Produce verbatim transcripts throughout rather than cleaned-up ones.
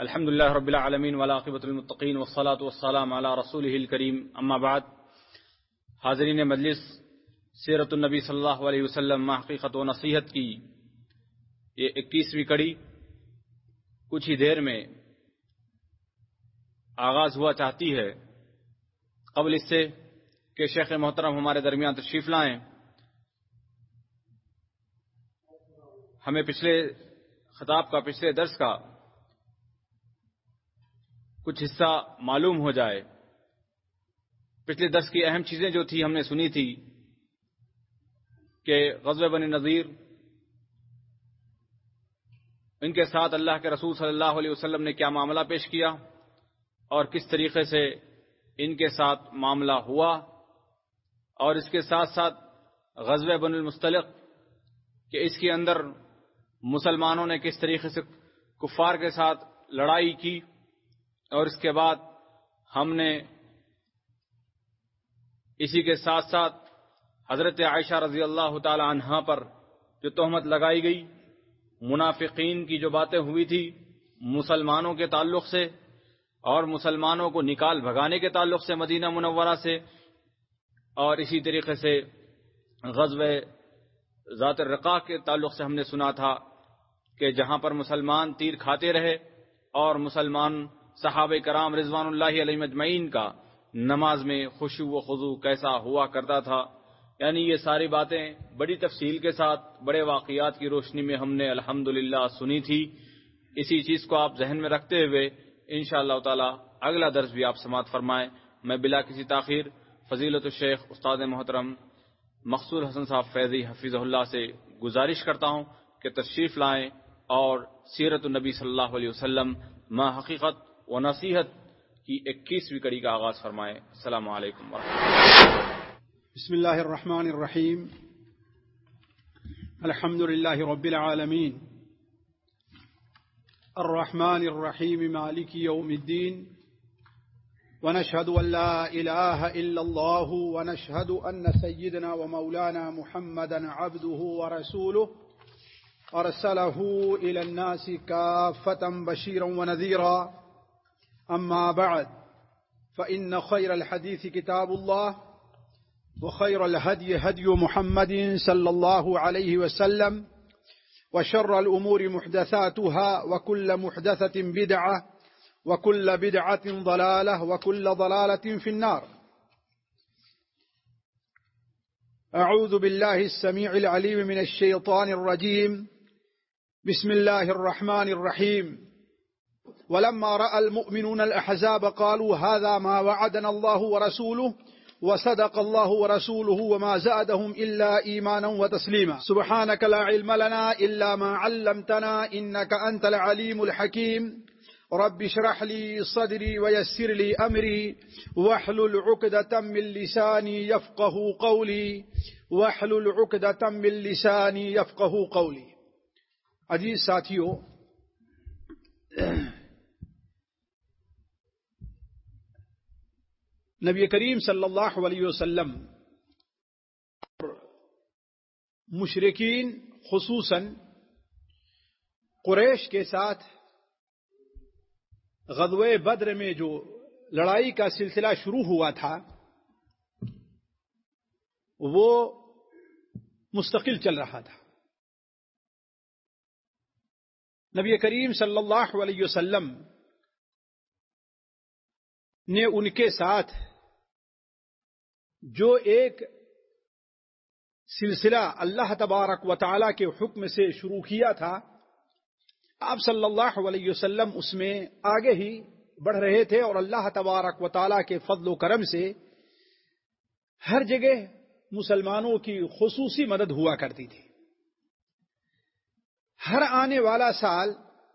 الحمد للہ رب العالمین والعاقبۃ للمتقین والصلاۃ والسلام علی رسولہ الکریم، اما بعد. حاضرین مجلس، سیرت النبی صلی اللہ علیہ وسلم ما حقیقت و نصیحت کی یہ اکیسویں کڑی کچھ ہی دیر میں آغاز ہوا چاہتی ہے. قبل اس سے کہ شیخ محترم ہمارے درمیان تشریف لائیں، ہمیں پچھلے خطاب کا پچھلے درس کا کچھ حصہ معلوم ہو جائے. پچھلے درس کی اہم چیزیں جو تھی ہم نے سنی تھی کہ غزوہ بنی نذیر، ان کے ساتھ اللہ کے رسول صلی اللہ علیہ وسلم نے کیا معاملہ پیش کیا اور کس طریقے سے ان کے ساتھ معاملہ ہوا، اور اس کے ساتھ ساتھ غزوہ بنی المصطلق کہ اس کے اندر مسلمانوں نے کس طریقے سے کفار کے ساتھ لڑائی کی. اور اس کے بعد ہم نے اسی کے ساتھ ساتھ حضرت عائشہ رضی اللہ تعالی عنہا پر جو تہمت لگائی گئی، منافقین کی جو باتیں ہوئی تھی مسلمانوں کے تعلق سے اور مسلمانوں کو نکال بھگانے کے تعلق سے مدینہ منورہ سے، اور اسی طریقے سے غزوہ ذات الرقاع کے تعلق سے ہم نے سنا تھا کہ جہاں پر مسلمان تیر کھاتے رہے اور مسلمان صحابہ کرام رضوان اللہ علیہم اجمعین کا نماز میں خشوع و خضوع کیسا ہوا کرتا تھا. یعنی یہ ساری باتیں بڑی تفصیل کے ساتھ بڑے واقعات کی روشنی میں ہم نے الحمدللہ سنی تھی. اسی چیز کو آپ ذہن میں رکھتے ہوئے انشاءاللہ تعالی اگلا درس بھی آپ سماعت فرمائیں. میں بلا کسی تاخیر فضیلت الشیخ استاد محترم مقصود حسن صاحب فیضی حفظہ اللہ سے گزارش کرتا ہوں کہ تشریف لائیں اور سیرت النبی صلی اللہ علیہ وسلم ما حقیقت و نصیحت کی اکیسویں کڑی کا آغاز فرمائیں. السلام علیکم ورحمۃ اللہ. بسم اللہ الرحمن الرحیم. الحمد للہ رب العالمین الرحمن الرحیم مالک یوم الدین، ونشهد ان لا اله الا الله ونشهد ان سيدنا ومولانا محمدا عبده ورسوله ارسله الى الناس كافة بشيرا ونذيرا. اما بعد، فان خير الحديث كتاب الله، وخير الهدي هدي محمد صلى الله عليه وسلم، وشر الامور محدثاتها، وكل محدثة بدعة، وكل بدعة ضلالة، وكل ضلالة في النار. أعوذ بالله السميع العليم من الشيطان الرجيم. بسم الله الرحمن الرحيم. ولما رأى المؤمنون الأحزاب قالوا هذا ما وعدنا الله ورسوله وصدق الله ورسوله وما زادهم إلا إيمانا وتسليما. سبحانك لا علم لنا إلا ما علمتنا إنك أنت العليم الحكيم. رب اشرح لي صدري ويسر لي أمري واحلل عقدة من لساني يفقه قولي واحلل عقدة من لساني يفقه قولي. عزیز ساتھیو، نبی کریم صلی اللہ علیہ وسلم مشرکین خصوصاً قریش کے ساتھ غزوہ بدر میں جو لڑائی کا سلسلہ شروع ہوا تھا وہ مستقل چل رہا تھا. نبی کریم صلی اللہ علیہ وسلم نے ان کے ساتھ جو ایک سلسلہ اللہ تبارک و تعالی کے حکم سے شروع کیا تھا، آپ صلی اللہ علیہ وسلم اس میں آگے ہی بڑھ رہے تھے، اور اللہ تبارک و تعالی کے فضل و کرم سے ہر جگہ مسلمانوں کی خصوصی مدد ہوا کرتی تھی. ہر آنے والا سال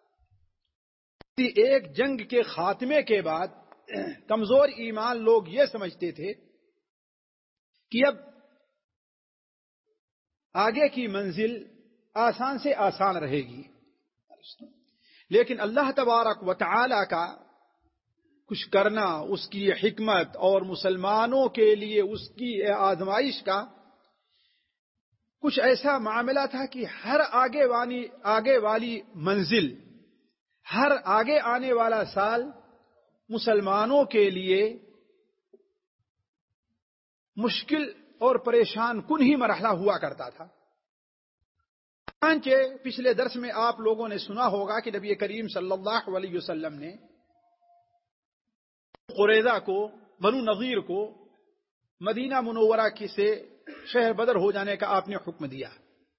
ایک جنگ کے خاتمے کے بعد کمزور ایمان لوگ یہ سمجھتے تھے کہ اب آگے کی منزل آسان سے آسان رہے گی، لیکن اللہ تبارک و تعالی کا کچھ کرنا، اس کی حکمت اور مسلمانوں کے لیے اس کی آزمائش کا کچھ ایسا معاملہ تھا کہ ہر آگے والی آگے والی منزل، ہر آگے آنے والا سال مسلمانوں کے لیے مشکل اور پریشان کن ہی مرحلہ ہوا کرتا تھا۔ چنانچہ پچھلے درس میں آپ لوگوں نے سنا ہوگا کہ نبی کریم صلی اللہ علیہ وسلم نے قریظہ کو، بنو نضیر کو مدینہ منورہ کی سے شہر بدر ہو جانے کا آپ نے حکم دیا۔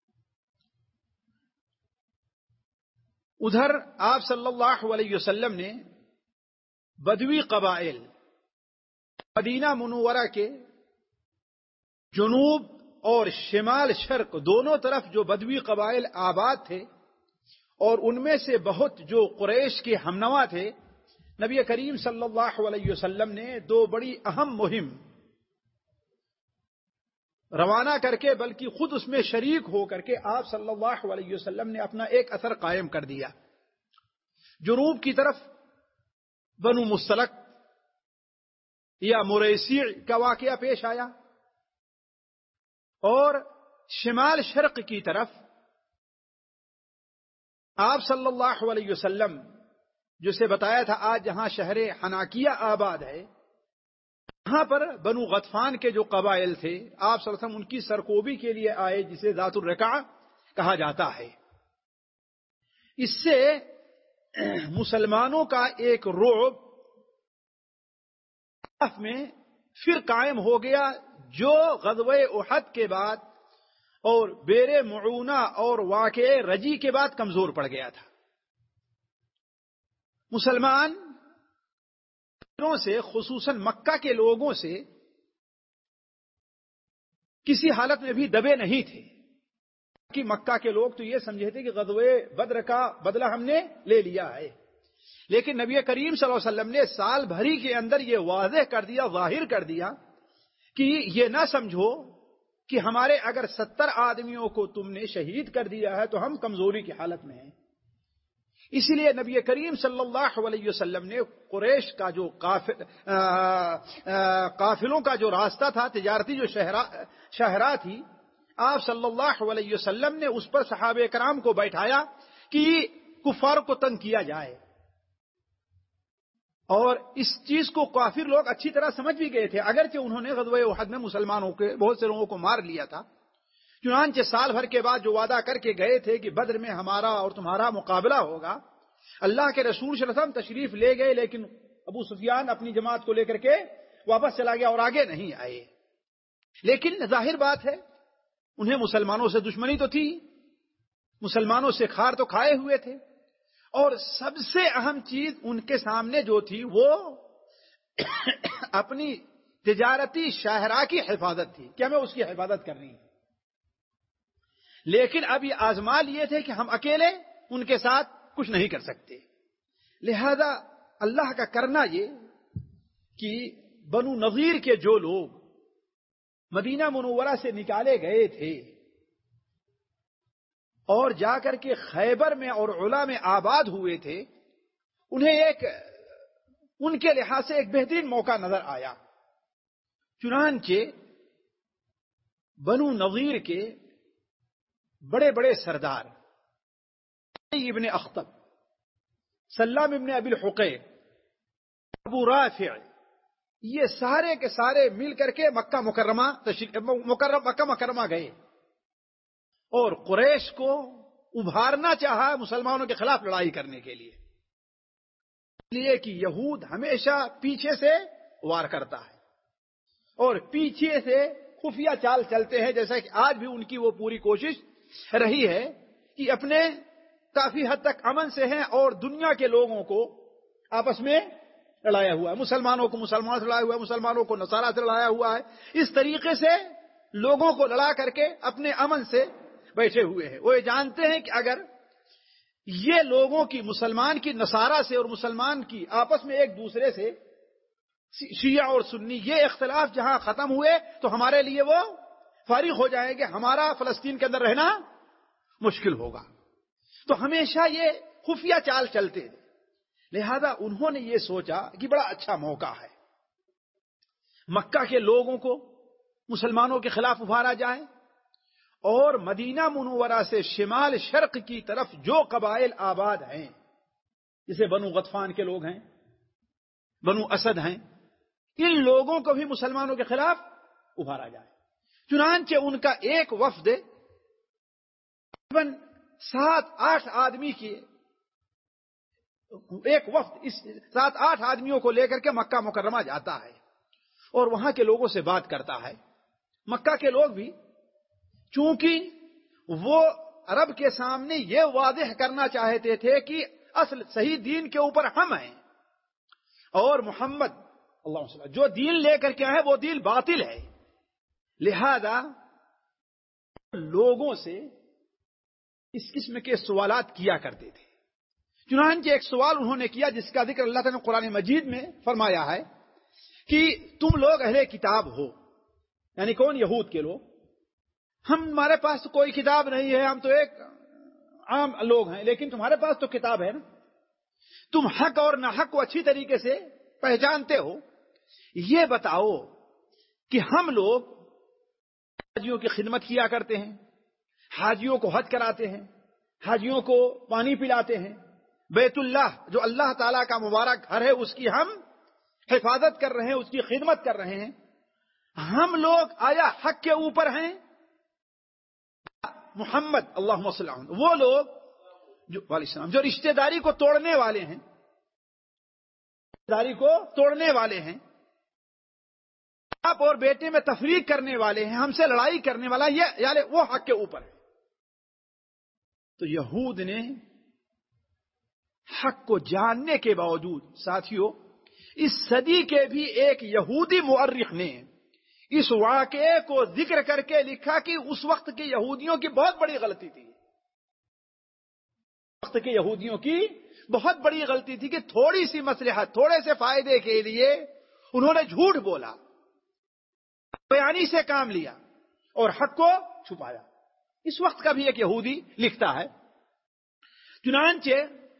ادھر آپ صلی اللہ علیہ وسلم نے بدوی قبائل مدینہ منورہ کے جنوب اور شمال شرق دونوں طرف جو بدوی قبائل آباد تھے اور ان میں سے بہت جو قریش کے ہمنوا تھے، نبی کریم صلی اللہ علیہ وسلم نے دو بڑی اہم مہم روانہ کر کے، بلکہ خود اس میں شریک ہو کر کے آپ صلی اللہ علیہ وسلم نے اپنا ایک اثر قائم کر دیا۔ جنوب کی طرف بنو مستلق یا مریسیع کا واقعہ پیش آیا، اور شمال شرق کی طرف آپ صلی اللہ علیہ وسلم جسے بتایا تھا آج جہاں شہر حناکیہ آباد ہے، وہاں پر بنو غطفان کے جو قبائل تھے، آپ صلی اللہ علیہ وسلم ان کی سرکوبی کے لیے آئے، جسے ذات الرقاع کہا جاتا ہے۔ اس سے مسلمانوں کا ایک رعب میں پھر قائم ہو گیا، جو غزوہ احد کے بعد اور بیر معونہ اور واقعہ رجی کے بعد کمزور پڑ گیا تھا۔ مسلمان سے خصوصاً مکہ کے لوگوں سے کسی حالت میں بھی دبے نہیں تھے، کہ مکہ کے لوگ تو یہ سمجھے تھے کہ غزوہ بدر کا بدلہ ہم نے لے لیا ہے، لیکن نبی کریم صلی اللہ علیہ وسلم نے سال بھری کے اندر یہ واضح کر دیا، ظاہر کر دیا کہ یہ نہ سمجھو کہ ہمارے اگر ستر آدمیوں کو تم نے شہید کر دیا ہے تو ہم کمزوری کی حالت میں ہیں۔ اسی لیے نبی کریم صلی اللہ علیہ وسلم نے قریش کا جو قافلوں کا جو راستہ تھا، تجارتی جو شاہراہ تھی، آپ صلی اللہ علیہ وسلم نے اس پر صحابہ کرام کو بیٹھایا کہ کفار کو تنگ کیا جائے، اور اس چیز کو کافر لوگ اچھی طرح سمجھ بھی گئے تھے، اگرچہ انہوں نے غزوہ احد میں مسلمانوں کے بہت سے لوگوں کو مار لیا تھا۔ چنانچہ سال بھر کے بعد جو وعدہ کر کے گئے تھے کہ بدر میں ہمارا اور تمہارا مقابلہ ہوگا، اللہ کے رسول صلی اللہ علیہ وسلم تشریف لے گئے، لیکن ابو سفیان اپنی جماعت کو لے کر کے واپس چلا گیا اور آگے نہیں آئے۔ لیکن ظاہر بات ہے انہیں مسلمانوں سے دشمنی تو تھی، مسلمانوں سے کھار تو کھائے ہوئے تھے، اور سب سے اہم چیز ان کے سامنے جو تھی وہ اپنی تجارتی شاہراہ کی حفاظت تھی کہ ہمیں اس کی حفاظت کرنی ہے۔ لیکن اب یہ آزما لیے تھے کہ ہم اکیلے ان کے ساتھ کچھ نہیں کر سکتے، لہذا اللہ کا کرنا یہ کہ بنو نضیر کے جو لوگ مدینہ منورہ سے نکالے گئے تھے اور جا کر کے خیبر میں اور علا میں آباد ہوئے تھے، انہیں ایک ان کے لحاظ سے ایک بہترین موقع نظر آیا۔ چنانچہ بنو نضیر کے بڑے بڑے سردار ابن اخطب، سلام ابن ابی الحقیق، ابو رافع، یہ سارے کے سارے مل کر کے مکہ مکرمہ مکرم مکہ مکرمہ گئے اور قریش کو ابھارنا چاہا مسلمانوں کے خلاف لڑائی کرنے کے لیے، اس لیے کہ یہود ہمیشہ پیچھے سے وار کرتا ہے اور پیچھے سے خفیہ چال چلتے ہیں، جیسا کہ آج بھی ان کی وہ پوری کوشش رہی ہے کہ اپنے کافی حد تک امن سے ہیں اور دنیا کے لوگوں کو آپس میں لڑایا ہوا ہے، مسلمانوں کو مسلمانوں سے لڑایا ہوا ہے، مسلمانوں کو نصارہ سے لڑایا ہوا ہے، اس طریقے سے لوگوں کو لڑا کر کے اپنے امن سے بیٹھے ہوئے ہیں۔ وہ یہ جانتے ہیں کہ اگر یہ لوگوں کی مسلمان کی نصارہ سے اور مسلمان کی آپس میں ایک دوسرے سے شیعہ اور سنی یہ اختلاف جہاں ختم ہوئے تو ہمارے لیے وہ فارغ ہو جائیں گے، ہمارا فلسطین کے اندر رہنا مشکل ہوگا۔ تو ہمیشہ یہ خفیہ چال چلتے تھے، لہذا انہوں نے یہ سوچا کہ بڑا اچھا موقع ہے، مکہ کے لوگوں کو مسلمانوں کے خلاف ابھارا جائے اور مدینہ منورہ سے شمال شرق کی طرف جو قبائل آباد ہیں جسے بنو غطفان کے لوگ ہیں، بنو اسد ہیں، ان لوگوں کو بھی مسلمانوں کے خلاف ابھارا جائے۔ چنانچہ ان کا ایک وفد تقریباً سات آٹھ آدمی کی ایک وفد اس سات آٹھ آدمیوں کو لے کر کے مکہ مکرمہ جاتا ہے اور وہاں کے لوگوں سے بات کرتا ہے۔ مکہ کے لوگ بھی چونکہ وہ عرب کے سامنے یہ واضح کرنا چاہتے تھے کہ اصل صحیح دین کے اوپر ہم ہیں اور محمد اللہ علیہ وسلم جو دین لے کر کے آئے وہ دین باطل ہے، لہذا لوگوں سے اس قسم کے سوالات کیا کرتے تھے۔ چنانچہ ایک سوال انہوں نے کیا جس کا ذکر اللہ تعالیٰ نے قرآن مجید میں فرمایا ہے کہ تم لوگ اہل کتاب ہو، یعنی کون؟ یہود کے لوگ۔ ہم ہمارے پاس تو کوئی کتاب نہیں ہے، ہم تو ایک عام لوگ ہیں، لیکن تمہارے پاس تو کتاب ہے نا، تم حق اور ناحق کو اچھی طریقے سے پہچانتے ہو، یہ بتاؤ کہ ہم لوگ حاجیوں کی خدمت کیا کرتے ہیں، حاجیوں کو حج کراتے ہیں، حاجیوں کو پانی پلاتے ہیں، بیت اللہ جو اللہ تعالیٰ کا مبارک گھر ہے اس کی ہم حفاظت کر رہے ہیں، اس کی خدمت کر رہے ہیں، ہم لوگ آیا حق کے اوپر ہیں؟ محمد اللہم صلی اللہ علیہ وسلم وہ لوگ جو السلام جو رشتہ داری کو توڑنے والے ہیں، رشتہ داری کو توڑنے والے ہیں، باپ اور بیٹے میں تفریق کرنے والے ہیں، ہم سے لڑائی کرنے والا یہ یعنی وہ حق کے اوپر ہے۔ تو یہود نے حق کو جاننے کے باوجود، ساتھیوں اس صدی کے بھی ایک یہودی مورخ نے اس واقعے کو ذکر کر کے لکھا کہ اس وقت کے یہودیوں کی بہت بڑی غلطی تھی، وقت کے یہودیوں کی بہت بڑی غلطی تھی کہ تھوڑی سی مصلحت، تھوڑے سے فائدے کے لیے انہوں نے جھوٹ بولا، بیانی سے کام لیا اور حق کو چھپایا۔ اس وقت کا بھی ایک یہودی لکھتا ہے۔ چنانچہ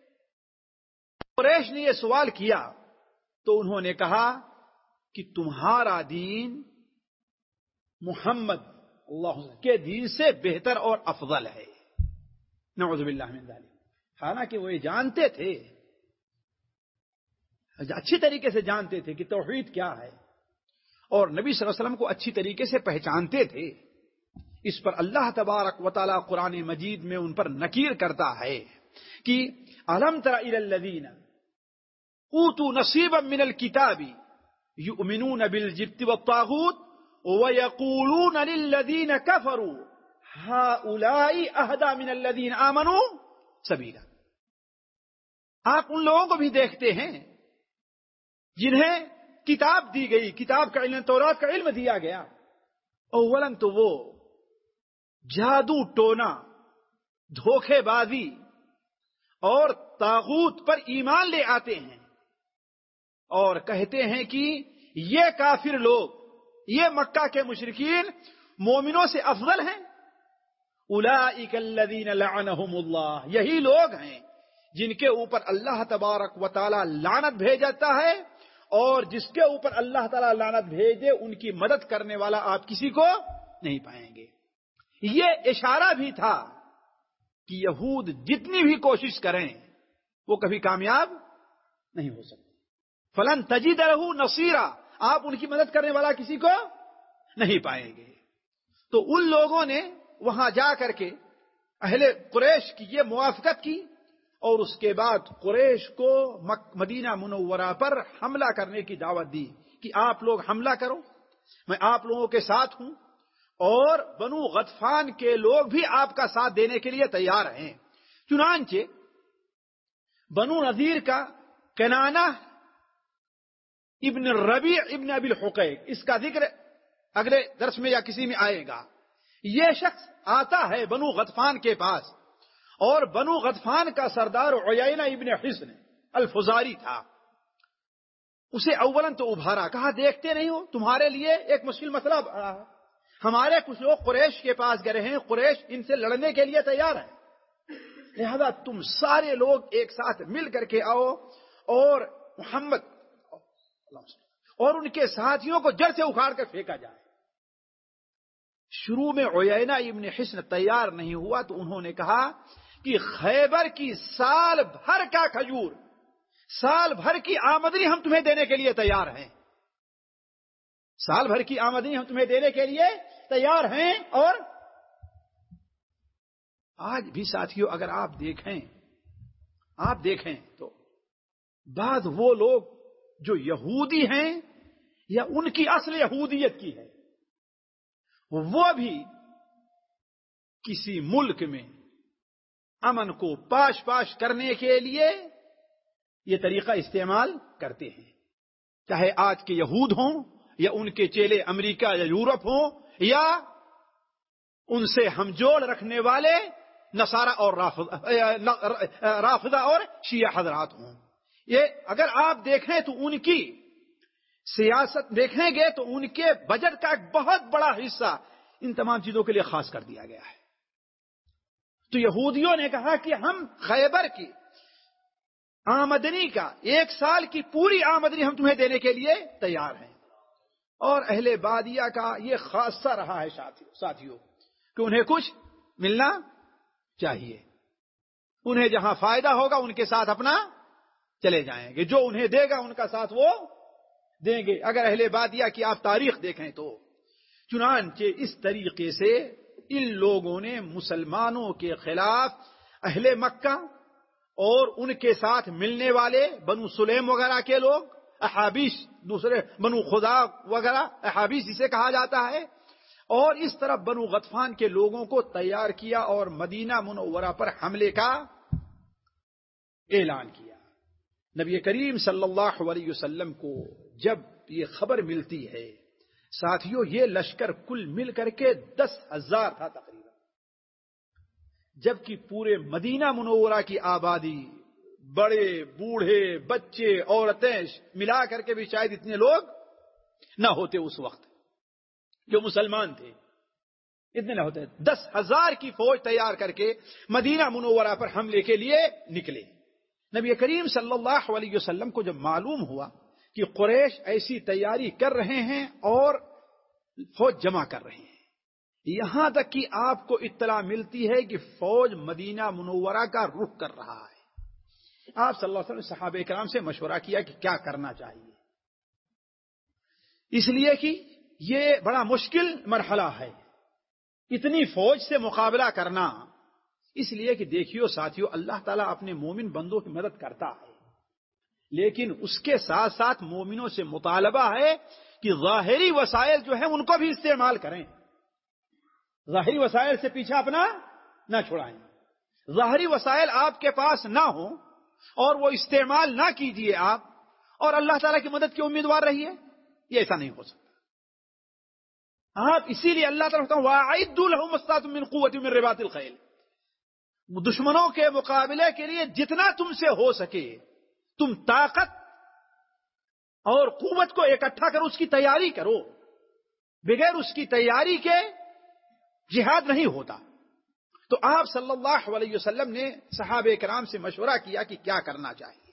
قریش نے یہ سوال کیا تو انہوں نے کہا کہ تمہارا دین محمد اللہ کے دین سے بہتر اور افضل ہے، نعوذ باللہ من ذالک۔ حالانکہ وہ یہ جانتے تھے، اچھی طریقے سے جانتے تھے کہ توحید کیا ہے اور نبی صلی اللہ علیہ وسلم کو اچھی طریقے سے پہچانتے تھے۔ اس پر اللہ تبارک و تعالی قرآن مجید میں ان پر نکیر کرتا ہے کہ الم تر الی الذین اوتوا نصیبا من الکتاب یؤمنون بالجبت والطاغوت وَيَقُولُونَ لِلَّذِينَ كَفَرُوا هَؤُلَاءِ أَهْدَىٰ مِنَ الَّذِينَ آمَنُوا سَبِيلًا۔ آپ ان لوگوں کو بھی دیکھتے ہیں جنہیں کتاب دی گئی، کتاب کا علم، تورات کا علم دیا گیا، اولاً تو وہ جادو ٹونا، دھوکے بازی اور طاغوت پر ایمان لے آتے ہیں اور کہتے ہیں کہ یہ کافر لوگ، یہ مکہ کے مشرکین مومنوں سے افضل ہیں۔ اولئک الذین لعنہم اللہ، یہی لوگ ہیں جن کے اوپر اللہ تبارک و تعالی لعنت بھیجتا ہے، اور جس کے اوپر اللہ تعالی لعنت بھیجے ان کی مدد کرنے والا آپ کسی کو نہیں پائیں گے۔ یہ اشارہ بھی تھا کہ یہود جتنی بھی کوشش کریں وہ کبھی کامیاب نہیں ہو سکتے۔ فلن تجد لہ نصیرا، آپ ان کی مدد کرنے والا کسی کو نہیں پائیں گے۔ تو ان لوگوں نے وہاں جا کر کے اہل قریش کی یہ موافقت کی اور اس کے بعد قریش کو مدینہ منورہ پر حملہ کرنے کی دعوت دی کہ آپ لوگ حملہ کرو، میں آپ لوگوں کے ساتھ ہوں، اور بنو غطفان کے لوگ بھی آپ کا ساتھ دینے کے لیے تیار ہیں۔ چنانچہ بنو نذیر کا کنانہ ابن ربیع ابن ابی الحقیق، اس کا ذکر اگلے درس میں یا کسی میں آئے گا، یہ شخص آتا ہے بنو غطفان کے پاس، اور بنو غطفان کا سردار عیینہ ابن حصن الفزاری تھا۔ اسے اولاً تو ابھارا، کہا دیکھتے نہیں ہو تمہارے لیے ایک مشکل مسئلہ بڑا ہے، ہمارے کچھ لوگ قریش کے پاس گئے ہیں، قریش ان سے لڑنے کے لیے تیار ہے، لہذا تم سارے لوگ ایک ساتھ مل کر کے آؤ اور محمد اور ان کے ساتھیوں کو جڑ سے اکھاڑ کر پھینکا جائے۔ شروع میں عیینہ ابن حصن تیار نہیں ہوا تو انہوں نے کہا کہ خیبر کی سال بھر کا کھجور سال بھر کی آمدنی ہم تمہیں دینے کے لیے تیار ہیں، سال بھر کی آمدنی ہم تمہیں دینے کے لیے تیار ہیں۔ اور آج بھی ساتھیوں اگر آپ دیکھیں آپ دیکھیں تو بعض وہ لوگ جو یہودی ہیں یا ان کی اصل یہودیت کی ہے، وہ بھی کسی ملک میں امن کو پاش پاش کرنے کے لیے یہ طریقہ استعمال کرتے ہیں، چاہے آج کے یہود ہوں یا ان کے چیلے امریکہ یا یورپ ہوں یا ان سے ہم جوڑ رکھنے والے نصارہ اور رافضہ اور شیعہ حضرات ہوں۔ یہ اگر آپ دیکھیں تو ان کی سیاست دیکھیں گے تو ان کے بجٹ کا ایک بہت بڑا حصہ ان تمام چیزوں کے لیے خاص کر دیا گیا ہے۔ تو یہودیوں نے کہا کہ ہم خیبر کی آمدنی کا ایک سال کی پوری آمدنی ہم تمہیں دینے کے لیے تیار ہیں۔ اور اہل بادیہ کا یہ خاصہ رہا ہے ساتھیوں کہ انہیں کچھ ملنا چاہیے، انہیں جہاں فائدہ ہوگا ان کے ساتھ اپنا چلے جائیں گے، جو انہیں دے گا ان کا ساتھ وہ دیں گے۔ اگر اہل بادیہ کی آپ تاریخ دیکھیں تو چنانچہ اس طریقے سے ان لوگوں نے مسلمانوں کے خلاف اہل مکہ اور ان کے ساتھ ملنے والے بنو سلیم وغیرہ کے لوگ، احابیش، دوسرے بنو خدا وغیرہ، احابیش جسے کہا جاتا ہے، اور اس طرف بنو غطفان کے لوگوں کو تیار کیا اور مدینہ منورہ پر حملے کا اعلان کیا۔ نبی کریم صلی اللہ علیہ وسلم کو جب یہ خبر ملتی ہے ساتھیوں، یہ لشکر کل مل کر کے دس ہزار تھا تقریباً، جبکہ پورے مدینہ منورہ کی آبادی، بڑے بوڑھے بچے عورتیں ملا کر کے بھی شاید اتنے لوگ نہ ہوتے، اس وقت جو مسلمان تھے اتنے نہ ہوتے۔ دس ہزار کی فوج تیار کر کے مدینہ منورہ پر حملے کے لیے نکلے۔ نبی کریم صلی اللہ علیہ وسلم کو جب معلوم ہوا کہ قریش ایسی تیاری کر رہے ہیں اور فوج جمع کر رہے ہیں، یہاں تک کہ آپ کو اطلاع ملتی ہے کہ فوج مدینہ منورہ کا رخ کر رہا ہے، آپ صلی اللہ علیہ وسلم نے صحابہ کرام سے مشورہ کیا کہ کیا کرنا چاہیے، اس لیے کہ یہ بڑا مشکل مرحلہ ہے اتنی فوج سے مقابلہ کرنا۔ اس لیے کہ دیکھیو ساتھیو، اللہ تعالیٰ اپنے مومن بندوں کی مدد کرتا ہے، لیکن اس کے ساتھ ساتھ مومنوں سے مطالبہ ہے کہ ظاہری وسائل جو ہیں ان کو بھی استعمال کریں، ظاہری وسائل سے پیچھا اپنا نہ چھڑائیں۔ ظاہری وسائل آپ کے پاس نہ ہوں اور وہ استعمال نہ کیجئے آپ، اور اللہ تعالیٰ کی مدد کے امیدوار رہیے، یہ ایسا نہیں ہو سکتا۔ آپ اسی لیے اللہ تعالیٰ کہتا ہے وَأَعِدُّوا لَهُمْ مَا اسْتَطَعْتُم مِّن قُوَّةٍ مِّن رِّبَاطِ الْخَيْلِ، دشمنوں کے مقابلے کے لیے جتنا تم سے ہو سکے تم طاقت اور قوت کو اکٹھا کرو، اس کی تیاری کرو، بغیر اس کی تیاری کے جہاد نہیں ہوتا۔ تو آپ صلی اللہ علیہ وسلم نے صحابہ کرام سے مشورہ کیا کہ کیا کرنا چاہیے۔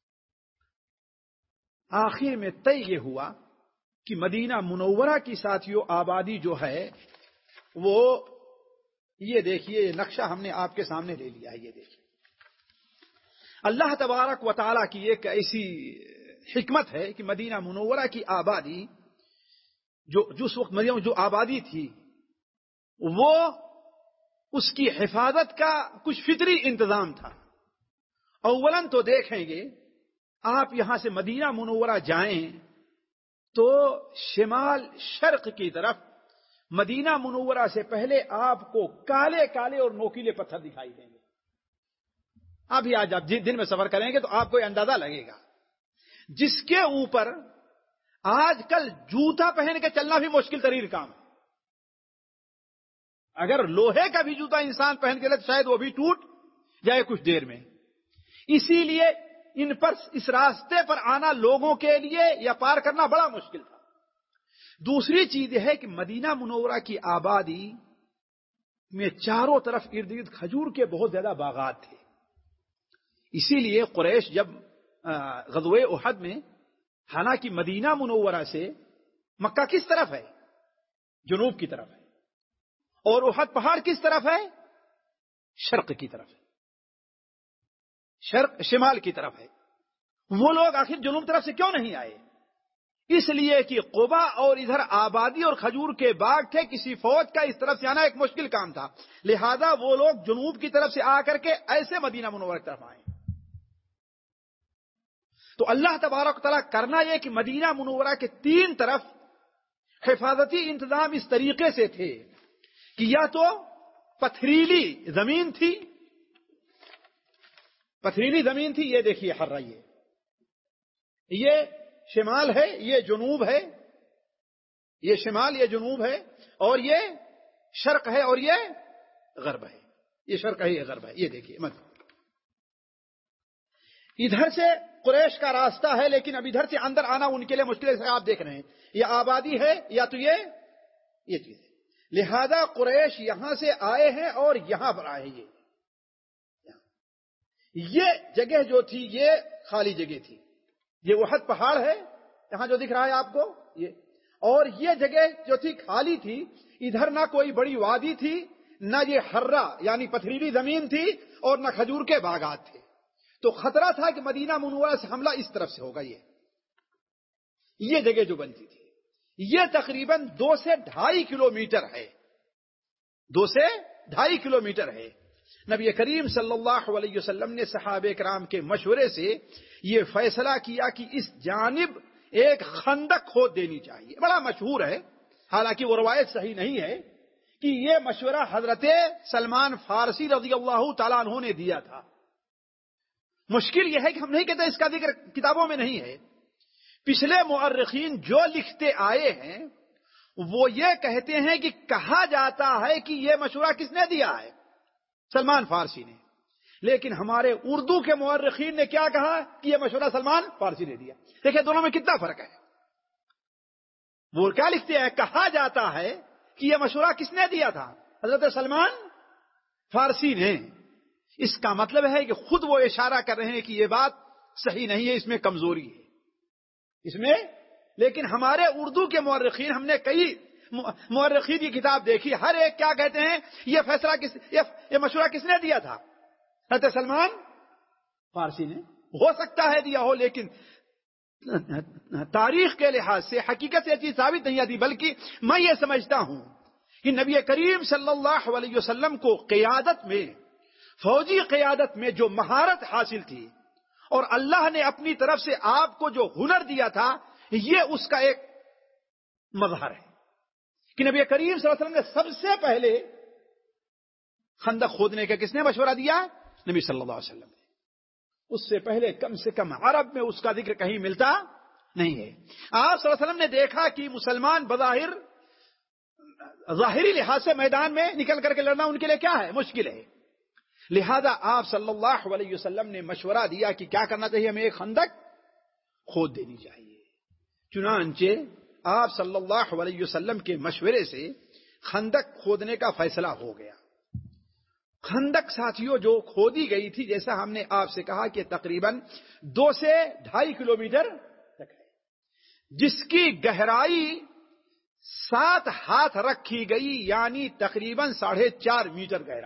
آخر میں طے یہ ہوا کہ مدینہ منورہ کی ساتھیوں آبادی جو ہے وہ، یہ دیکھیے یہ نقشہ ہم نے آپ کے سامنے لے لیا ہے، یہ دیکھیے اللہ تبارک و تعالیٰ کی ایک ایسی حکمت ہے کہ مدینہ منورہ کی آبادی جو جس وقت مدینہ جو آبادی تھی وہ اس کی حفاظت کا کچھ فطری انتظام تھا۔ اولاً تو دیکھیں گے آپ یہاں سے مدینہ منورہ جائیں تو شمال شرق کی طرف مدینہ منورہ سے پہلے آپ کو کالے کالے اور نوکیلے پتھر دکھائی دیں گے۔ ابھی آج آپ دن میں سفر کریں گے تو آپ کو یہ اندازہ لگے گا، جس کے اوپر آج کل جوتا پہن کے چلنا بھی مشکل ترین کام ہے۔ اگر لوہے کا بھی جوتا انسان پہن کے لے تو شاید وہ بھی ٹوٹ جائے کچھ دیر میں۔ اسی لیے ان پر اس راستے پر آنا لوگوں کے لیے یا پار کرنا بڑا مشکل تھا۔ دوسری چیز یہ ہے کہ مدینہ منورہ کی آبادی میں چاروں طرف ارد گرد کھجور کے بہت زیادہ باغات تھے، اسی لیے قریش جب غزوہ احد میں، حالانکہ مدینہ منورہ سے مکہ کس طرف ہے؟ جنوب کی طرف ہے، اور احد پہاڑ کس طرف ہے؟ شرق کی طرف ہے، شرق شمال کی طرف ہے۔ وہ لوگ آخر جنوب طرف سے کیوں نہیں آئے؟ اس لیے کہ قبا اور ادھر آبادی اور کھجور کے باغ تھے، کسی فوج کا اس طرف سے آنا ایک مشکل کام تھا، لہذا وہ لوگ جنوب کی طرف سے آ کر کے ایسے مدینہ منورہ کی طرف آئے۔ تو اللہ تبارک و تعالیٰ کرنا یہ کہ مدینہ منورہ کے تین طرف حفاظتی انتظام اس طریقے سے تھے کہ یا تو پتھریلی زمین تھی، پتھریلی زمین تھی، یہ دیکھیے ہر رہی ہے، یہ شمال ہے، یہ جنوب ہے، یہ شمال یہ جنوب ہے، اور یہ شرق ہے اور یہ غرب ہے، یہ شرق ہے یہ غرب ہے، یہ دیکھیے مت ادھر سے قریش کا راستہ ہے، لیکن اب ادھر سے اندر آنا ان کے لیے مشکل ہے، آپ دیکھ رہے ہیں یہ آبادی ہے یا تو یہ یہ چیز ہے، لہذا قریش یہاں سے آئے ہیں اور یہاں پر آئے، یہ یہ جگہ جو تھی یہ خالی جگہ تھی، یہ احد پہاڑ ہے یہاں جو دکھ رہا ہے آپ کو یہ، اور یہ جگہ جو تھی خالی تھی، ادھر نہ کوئی بڑی وادی تھی، نہ یہ ہررا یعنی پتھریلی زمین تھی، اور نہ کھجور کے باغات تھے، تو خطرہ تھا کہ مدینہ منورہ سے حملہ اس طرف سے ہوگا۔ یہ یہ جگہ جو بنتی تھی یہ تقریباً دو سے ڈھائی کلو میٹر ہے، دو سے ڈھائی کلو میٹر ہے۔ نبی کریم صلی اللہ علیہ وسلم نے صحابہ کرام کے مشورے سے یہ فیصلہ کیا کہ اس جانب ایک خندق کھود دینی چاہیے۔ بڑا مشہور ہے، حالانکہ وہ روایت صحیح نہیں ہے، کہ یہ مشورہ حضرت سلمان فارسی رضی اللہ تعالیٰ عنہ نے دیا تھا۔ مشکل یہ ہے کہ ہم نہیں کہتے اس کا ذکر کتابوں میں نہیں ہے، پچھلے مؤرخین جو لکھتے آئے ہیں وہ یہ کہتے ہیں کہ کہا جاتا ہے کہ یہ مشورہ کس نے دیا ہے؟ سلمان فارسی نے، لیکن ہمارے اردو کے مؤرخین نے کیا کہا کہ یہ مشورہ سلمان فارسی نے دیا۔ دیکھیں دونوں میں کتنا فرق ہے، وہ کیا لکھتے ہیں کہا جاتا ہے کہ یہ مشورہ کس نے دیا تھا؟ حضرت سلمان فارسی نے۔ اس کا مطلب ہے کہ خود وہ اشارہ کر رہے ہیں کہ یہ بات صحیح نہیں ہے، اس میں کمزوری ہے اس میں، لیکن ہمارے اردو کے مورخین، ہم نے کئی مورخین کی کتاب دیکھی، ہر ایک کیا کہتے ہیں یہ فیصلہ کس یہ مشورہ کس نے دیا تھا؟ حضرت سلمان فارسی نے۔ ہو سکتا ہے دیا ہو، لیکن تاریخ کے لحاظ سے حقیقت سے یہ چیز ثابت نہیں آتی، بلکہ میں یہ سمجھتا ہوں کہ نبی کریم صلی اللہ علیہ وسلم کو قیادت میں، فوجی قیادت میں جو مہارت حاصل تھی، اور اللہ نے اپنی طرف سے آپ کو جو ہنر دیا تھا، یہ اس کا ایک مظہر ہے کہ نبی کریم صلی اللہ علیہ وسلم نے سب سے پہلے خندق کھودنے کا کس نے مشورہ دیا؟ نبی صلی اللہ علیہ وسلم نے۔ اس سے پہلے کم سے کم عرب میں اس کا ذکر کہیں ملتا نہیں ہے۔ آپ صلی اللہ علیہ وسلم نے دیکھا کہ مسلمان بظاہر ظاہری لحاظ سے میدان میں نکل کر کے لڑنا ان کے لیے کیا ہے؟ مشکل ہے، لہذا آپ صلی اللہ علیہ وسلم نے مشورہ دیا کہ کیا کرنا چاہیے، ہمیں ایک خندق کھود دینی چاہیے۔ چنانچہ آپ صلی اللہ علیہ وسلم کے مشورے سے خندق کھودنے کا فیصلہ ہو گیا۔ خندق ساتھیوں جو کھودی گئی تھی، جیسا ہم نے آپ سے کہا کہ تقریباً دو سے ڈھائی کلومیٹر تک ہے، جس کی گہرائی سات ہاتھ رکھی گئی، یعنی تقریباً ساڑھے چار میٹر گہرا،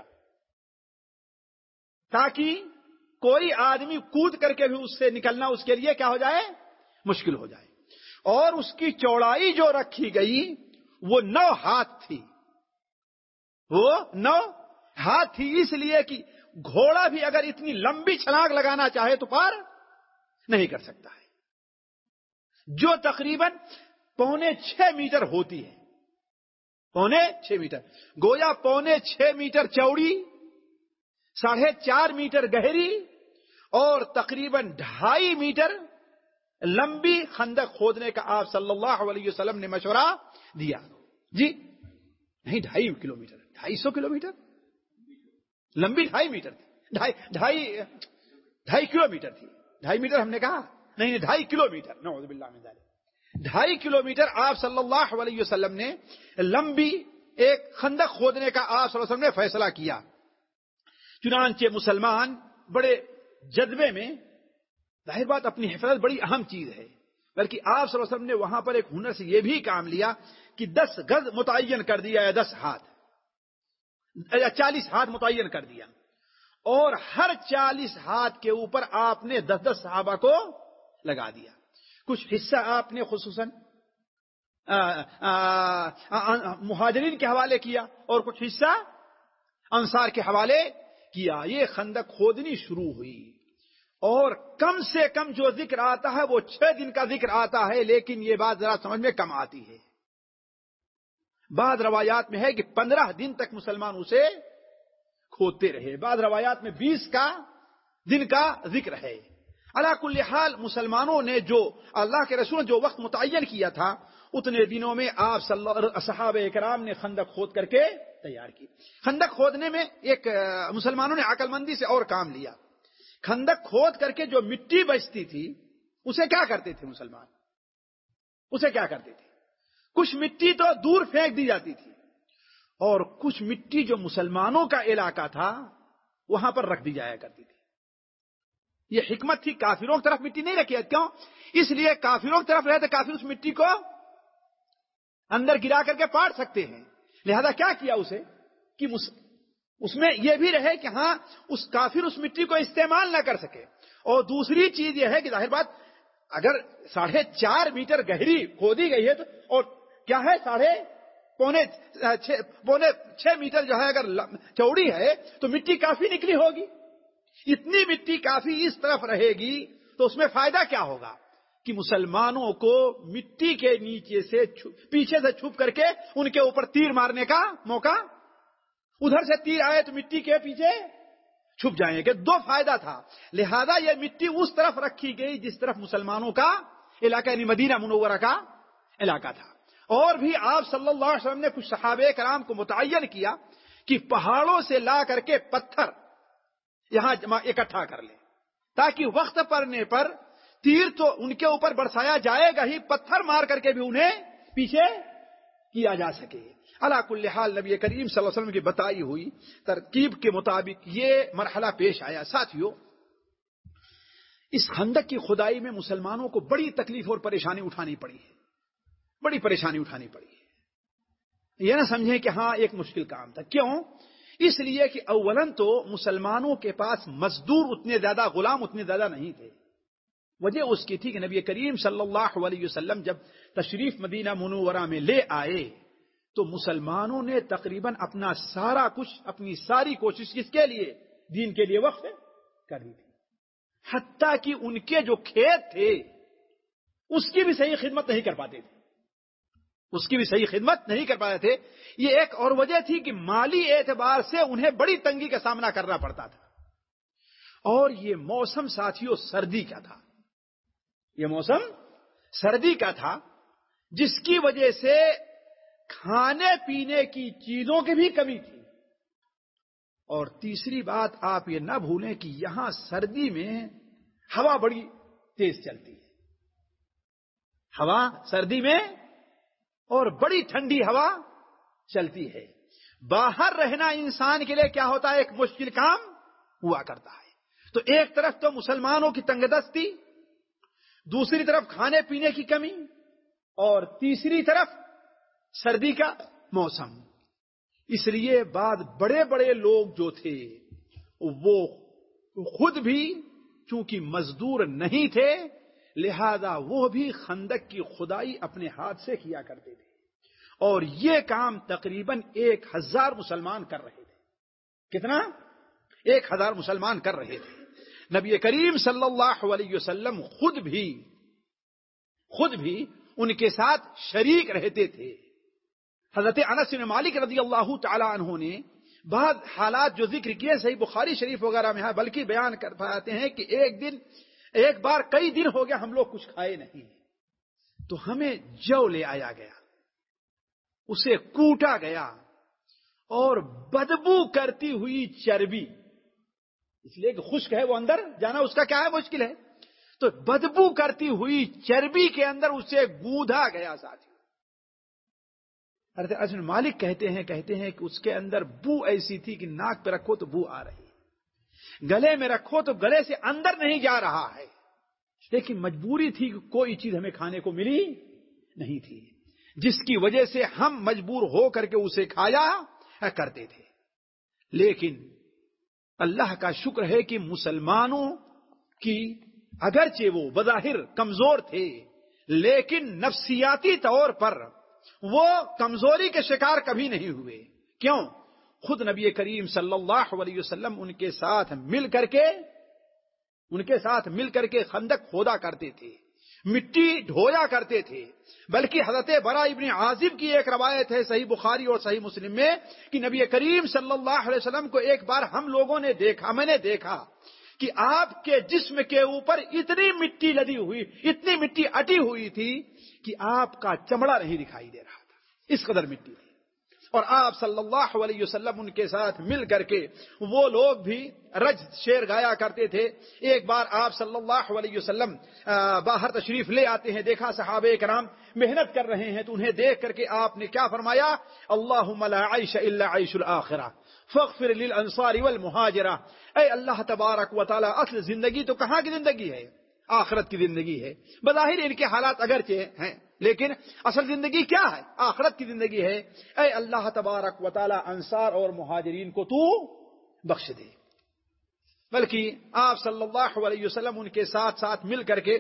تاکہ کوئی آدمی کود کر کے بھی اس سے نکلنا اس کے لیے کیا ہو جائے؟ مشکل ہو جائے۔ اور اس کی چوڑائی جو رکھی گئی وہ نو ہاتھ تھی، وہ نو ہاتھ تھی، اس لیے کہ گھوڑا بھی اگر اتنی لمبی چھلانگ لگانا چاہے تو پار نہیں کر سکتا ہے، جو تقریباً پونے چھ میٹر ہوتی ہے، پونے چھ میٹر گویا پونے چھ میٹر چوڑی، ساڑھے چار میٹر گہری اور تقریباً ڈھائی میٹر لمبی خندق کھودنے کا آپ صلی اللہ علیہ وسلم نے مشورہ دیا۔ جی نہیں، ڈھائی کلو میٹر ڈھائی سو کلو میٹر لمبی، ڈھائی میٹر تھی، ڈھائی ڈھائی ڈھائی کلو میٹر تھی، ڈھائی میٹر ہم نے کہا نہیں نہیں ڈھائی کلو میٹر، نعوذ باللہ من ذالک، ڈھائی کلو میٹر آپ صلی اللہ علیہ وسلم نے لمبی ایک خندق کھودنے کا آپ صلی اللہ علیہ وسلم نے فیصلہ کیا۔ چنانچہ مسلمان بڑے جذبے میں، ظاہر بات اپنی حفاظت بڑی اہم چیز ہے، بلکہ آپ صلی اللہ علیہ وسلم نے وہاں پر ایک ہنر سے یہ بھی کام لیا کہ دس گز متعین کر دیا، یا دس ہاتھ یا چالیس ہاتھ متعین کر دیا، اور ہر چالیس ہاتھ کے اوپر آپ نے دس دس صحابہ کو لگا دیا. کچھ حصہ آپ نے خصوصاً مہاجرین کے حوالے کیا اور کچھ حصہ انصار کے حوالے کیا. یہ خندق کھودنی شروع ہوئی اور کم سے کم جو ذکر آتا ہے وہ چھ دن کا ذکر آتا ہے, لیکن یہ بات ذرا سمجھ میں کم آتی ہے. بعض روایات میں ہے کہ پندرہ دن تک مسلمان اسے کھودتے رہے, بعض روایات میں بیس کا دن کا ذکر ہے. علی کل حال مسلمانوں نے جو اللہ کے رسول نے جو وقت متعین کیا تھا اتنے دنوں میں آپ صحابہ کرام نے خندق کھود کر کے تیار کی. خندق کھودنے میں ایک مسلمانوں نے عقل مندی سے اور کام لیا. خندق کھود کر کے جو مٹی بچتی تھی اسے کیا کرتے تھے مسلمان, اسے کیا کرتے تھے کچھ مٹی تو دور پھینک دی جاتی تھی اور کچھ مٹی جو مسلمانوں کا علاقہ تھا وہاں پر رکھ دی جایا کرتی تھی. یہ حکمت تھی, کافروں کی طرف مٹی نہیں رکھی. کیوں؟ اس لیے کافروں کی طرف رہتے کافر اس مٹی کو اندر گرا کر کے پاٹ سکتے ہیں. لہذا کیا کیا اسے کہ اس میں یہ بھی رہے کہ ہاں اس کافر اس مٹی کو استعمال نہ کر سکے. اور دوسری چیز یہ ہے کہ ظاہر بات اگر ساڑھے چار میٹر گہری کھودی گئی ہے تو اور کیا ہے ساڑھے پونے چھ پونے چھ میٹر جو ہے اگر چوڑی ہے تو مٹی کافی نکلی ہوگی. اتنی مٹی کافی اس طرف رہے گی تو اس میں فائدہ کیا ہوگا کہ مسلمانوں کو مٹی کے نیچے سے پیچھے سے چھپ کر کے ان کے اوپر تیر مارنے کا موقع, ادھر سے تیر آئے تو مٹی کے پیچھے چھپ جائیں گے. دو فائدہ تھا. لہذا یہ مٹی اس طرف رکھی گئی جس طرف مسلمانوں کا علاقہ یعنی مدینہ منورہ کا علاقہ تھا. اور بھی آپ صلی اللہ علیہ وسلم نے کچھ صحابہ کرام کو متعین کیا کہ پہاڑوں سے لا کر کے پتھر یہاں اکٹھا کر لیں تاکہ وقت پڑنے پر تیر تو ان کے اوپر برسایا جائے گا ہی, پتھر مار کر کے بھی انہیں پیچھے کیا جا سکے. علی کل حال نبی کریم صلی اللہ علیہ وسلم کی بتائی ہوئی ترکیب کے مطابق یہ مرحلہ پیش آیا. ساتھیو, اس خندق کی کھدائی میں مسلمانوں کو بڑی تکلیف اور پریشانی اٹھانی پڑی ہے, بڑی پریشانی اٹھانی پڑی ہے. یہ نہ سمجھیں کہ ہاں ایک مشکل کام تھا. کیوں؟ اس لیے کہ اولاً تو مسلمانوں کے پاس مزدور اتنے زیادہ, غلام اتنے زیادہ نہیں تھے. وجہ اس کی تھی کہ نبی کریم صلی اللہ علیہ وسلم جب تشریف مدینہ منورہ میں لے آئے تو مسلمانوں نے تقریباً اپنا سارا کچھ, اپنی ساری کوشش کس کے لیے, دین کے لیے وقف کر دی تھی. حتیٰ کہ ان کے جو کھیت تھے اس کی بھی صحیح خدمت نہیں کر پاتے تھے, اس کی بھی صحیح خدمت نہیں کر پاتے تھے. یہ ایک اور وجہ تھی کہ مالی اعتبار سے انہیں بڑی تنگی کا سامنا کرنا پڑتا تھا. اور یہ موسم ساتھیوں سردی کا تھا, یہ موسم سردی کا تھا جس کی وجہ سے کھانے پینے کی چیزوں کی بھی کمی تھی. اور تیسری بات آپ یہ نہ بھولیں کہ یہاں سردی میں ہوا بڑی تیز چلتی ہے, ہوا سردی میں اور بڑی ٹھنڈی ہوا چلتی ہے. باہر رہنا انسان کے لیے کیا ہوتا ہے, ایک مشکل کام ہوا کرتا ہے. تو ایک طرف تو مسلمانوں کی تنگ دستی, دوسری طرف کھانے پینے کی کمی, اور تیسری طرف سردی کا موسم. اس لیے بعد بڑے بڑے لوگ جو تھے وہ خود بھی چونکہ مزدور نہیں تھے لہذا وہ بھی خندق کی کھدائی اپنے ہاتھ سے کیا کرتے تھے. اور یہ کام تقریباً ایک ہزار مسلمان کر رہے تھے. کتنا؟ ایک ہزار مسلمان کر رہے تھے. نبی کریم صلی اللہ علیہ وسلم خود بھی خود بھی ان کے ساتھ شریک رہتے تھے. حضرت انس بن مالک رضی اللہ تعالی عنہ نے بعض حالات جو ذکر کیے صحیح بخاری شریف وغیرہ میں ہے, بلکہ بیان کر پاتے ہیں کہ ایک دن ایک بار کئی دن ہو گیا ہم لوگ کچھ کھائے نہیں, تو ہمیں جو لے آیا گیا, اسے کوٹا گیا اور بدبو کرتی ہوئی چربی, اس لیے کہ خشک ہے وہ اندر جانا اس کا کیا ہے مشکل ہے, تو بدبو کرتی ہوئی چربی کے اندر اسے گوندھا گیا. ساتھی حضرت انس بن مالک کہتے ہیں کہتے ہیں کہ اس کے اندر بو ایسی تھی کہ ناک پہ رکھو تو بو آ رہی ہے, گلے میں رکھو تو گلے سے اندر نہیں جا رہا ہے. لیکن مجبوری تھی کہ کوئی چیز ہمیں کھانے کو ملی نہیں تھی, جس کی وجہ سے ہم مجبور ہو کر کے اسے کھایا کرتے تھے. لیکن اللہ کا شکر ہے کہ مسلمانوں کی اگرچہ وہ بظاہر کمزور تھے لیکن نفسیاتی طور پر وہ کمزوری کے شکار کبھی نہیں ہوئے. کیوں؟ خود نبی کریم صلی اللہ علیہ وسلم ان کے ساتھ مل کر کے ان کے ساتھ مل کر کے خندق کھودا کرتے تھے, مٹی ڈھویا کرتے تھے. بلکہ حضرت برا ابن عازب کی ایک روایت ہے صحیح بخاری اور صحیح مسلم میں کہ نبی کریم صلی اللہ علیہ وسلم کو ایک بار ہم لوگوں نے دیکھا میں نے دیکھا کہ آپ کے جسم کے اوپر اتنی مٹی لدی ہوئی اتنی مٹی اٹی ہوئی تھی کہ آپ کا چمڑا نہیں دکھائی دے رہا تھا, اس قدر مٹی تھی. اور آپ صلی اللہ علیہ وسلم ان کے ساتھ مل کر کے وہ لوگ بھی رج شعر گایا کرتے تھے. ایک بار آپ صلی اللہ علیہ وسلم باہر تشریف لے آتے ہیں, دیکھا صحابہ کرام محنت کر رہے ہیں, تو انہیں دیکھ کر کے آپ نے کیا فرمایا, اللہم لا عیش الا عیش الاخرہ فاغفر للانصار والمہاجرہ. اے اللہ تبارک و تعالی, اصل زندگی تو کہاں کی زندگی ہے؟ آخرت کی زندگی ہے. بظاہر ان کے حالات اگرچہ ہیں لیکن اصل زندگی کیا ہے؟ آخرت کی زندگی ہے. اے اللہ تبارک و تعالی انصار اور مہاجرین کو تو بخش دے. بلکہ آپ صلی اللہ علیہ وسلم ان کے ساتھ ساتھ مل کر کے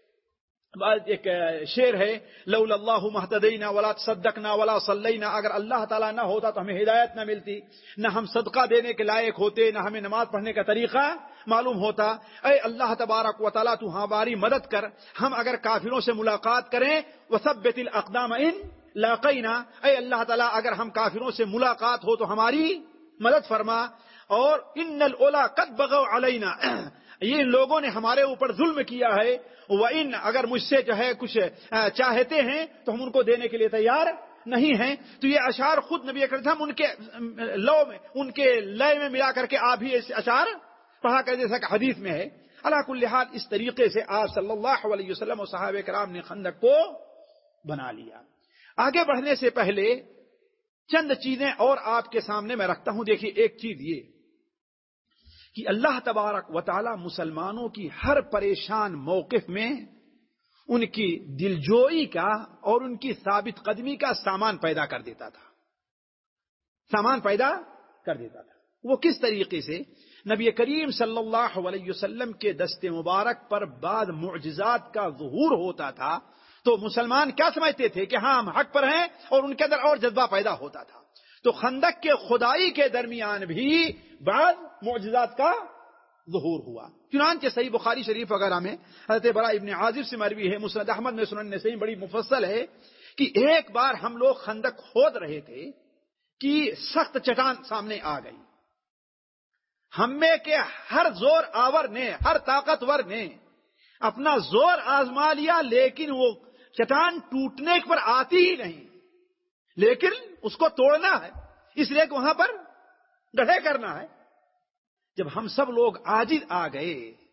ایک شعر ہے, لولا اللہ مہتدینا ولا تصدقنا ولا صلینا, اگر اللہ تعالیٰ نہ ہوتا تو ہمیں ہدایت نہ ملتی, نہ ہم صدقہ دینے کے لائق ہوتے, نہ ہمیں نماز پڑھنے کا طریقہ معلوم ہوتا. اے اللہ تبارک و تعالیٰ تو ہماری مدد کر, ہم اگر کافروں سے ملاقات کریں وثبت الاقدام ان لاقینا, اے اللہ تعالیٰ اگر ہم کافروں سے ملاقات ہو تو ہماری مدد فرما. اور ان الاولا قد بغوا علینا, یہ لوگوں نے ہمارے اوپر ظلم کیا ہے. وَإِنْ اگر مجھ سے جو ہے کچھ چاہتے ہیں تو ہم ان کو دینے کے لیے تیار نہیں ہیں. تو یہ اشعار خود نبی اکرم ان کے لو میں ان کے لے میں ملا کر کے آپ ہی ایسے اشعار پڑھا کر, جیسا کہ حدیث میں ہے. علی کل حال اس طریقے سے آپ صلی اللہ علیہ وسلم اور صحابہ کرام نے خندق کو بنا لیا. آگے بڑھنے سے پہلے چند چیزیں اور آپ کے سامنے میں رکھتا ہوں. دیکھیے, ایک چیز یہ کہ اللہ تبارک و تعالی مسلمانوں کی ہر پریشان موقف میں ان کی دلجوئی کا اور ان کی ثابت قدمی کا سامان پیدا کر دیتا تھا سامان پیدا کر دیتا تھا. وہ کس طریقے سے؟ نبی کریم صلی اللہ علیہ وسلم کے دست مبارک پر بعض معجزات کا ظہور ہوتا تھا تو مسلمان کیا سمجھتے تھے کہ ہاں ہم حق پر ہیں, اور ان کے اندر اور جذبہ پیدا ہوتا تھا. تو خندق کے کھدائی کے درمیان بھی بعض معجزات کا ظہور ہوا. چنانچہ صحیح بخاری شریف وغیرہ میں حضرت برا ابن عازب سے مروی ہے, مسند احمد میں سنن نسائی بڑی مفصل ہے کہ ایک بار ہم لوگ خندق کھود رہے تھے کہ سخت چٹان سامنے آ گئی. ہم میں کے ہر زور آور نے, ہر طاقتور نے اپنا زور آزما لیا, لیکن وہ چٹان ٹوٹنے پر آتی ہی نہیں, لیکن اس کو توڑنا ہے, اس لیے کہ وہاں پر گڑھے کرنا ہے. جب ہم سب لوگ عاجز آ گئے,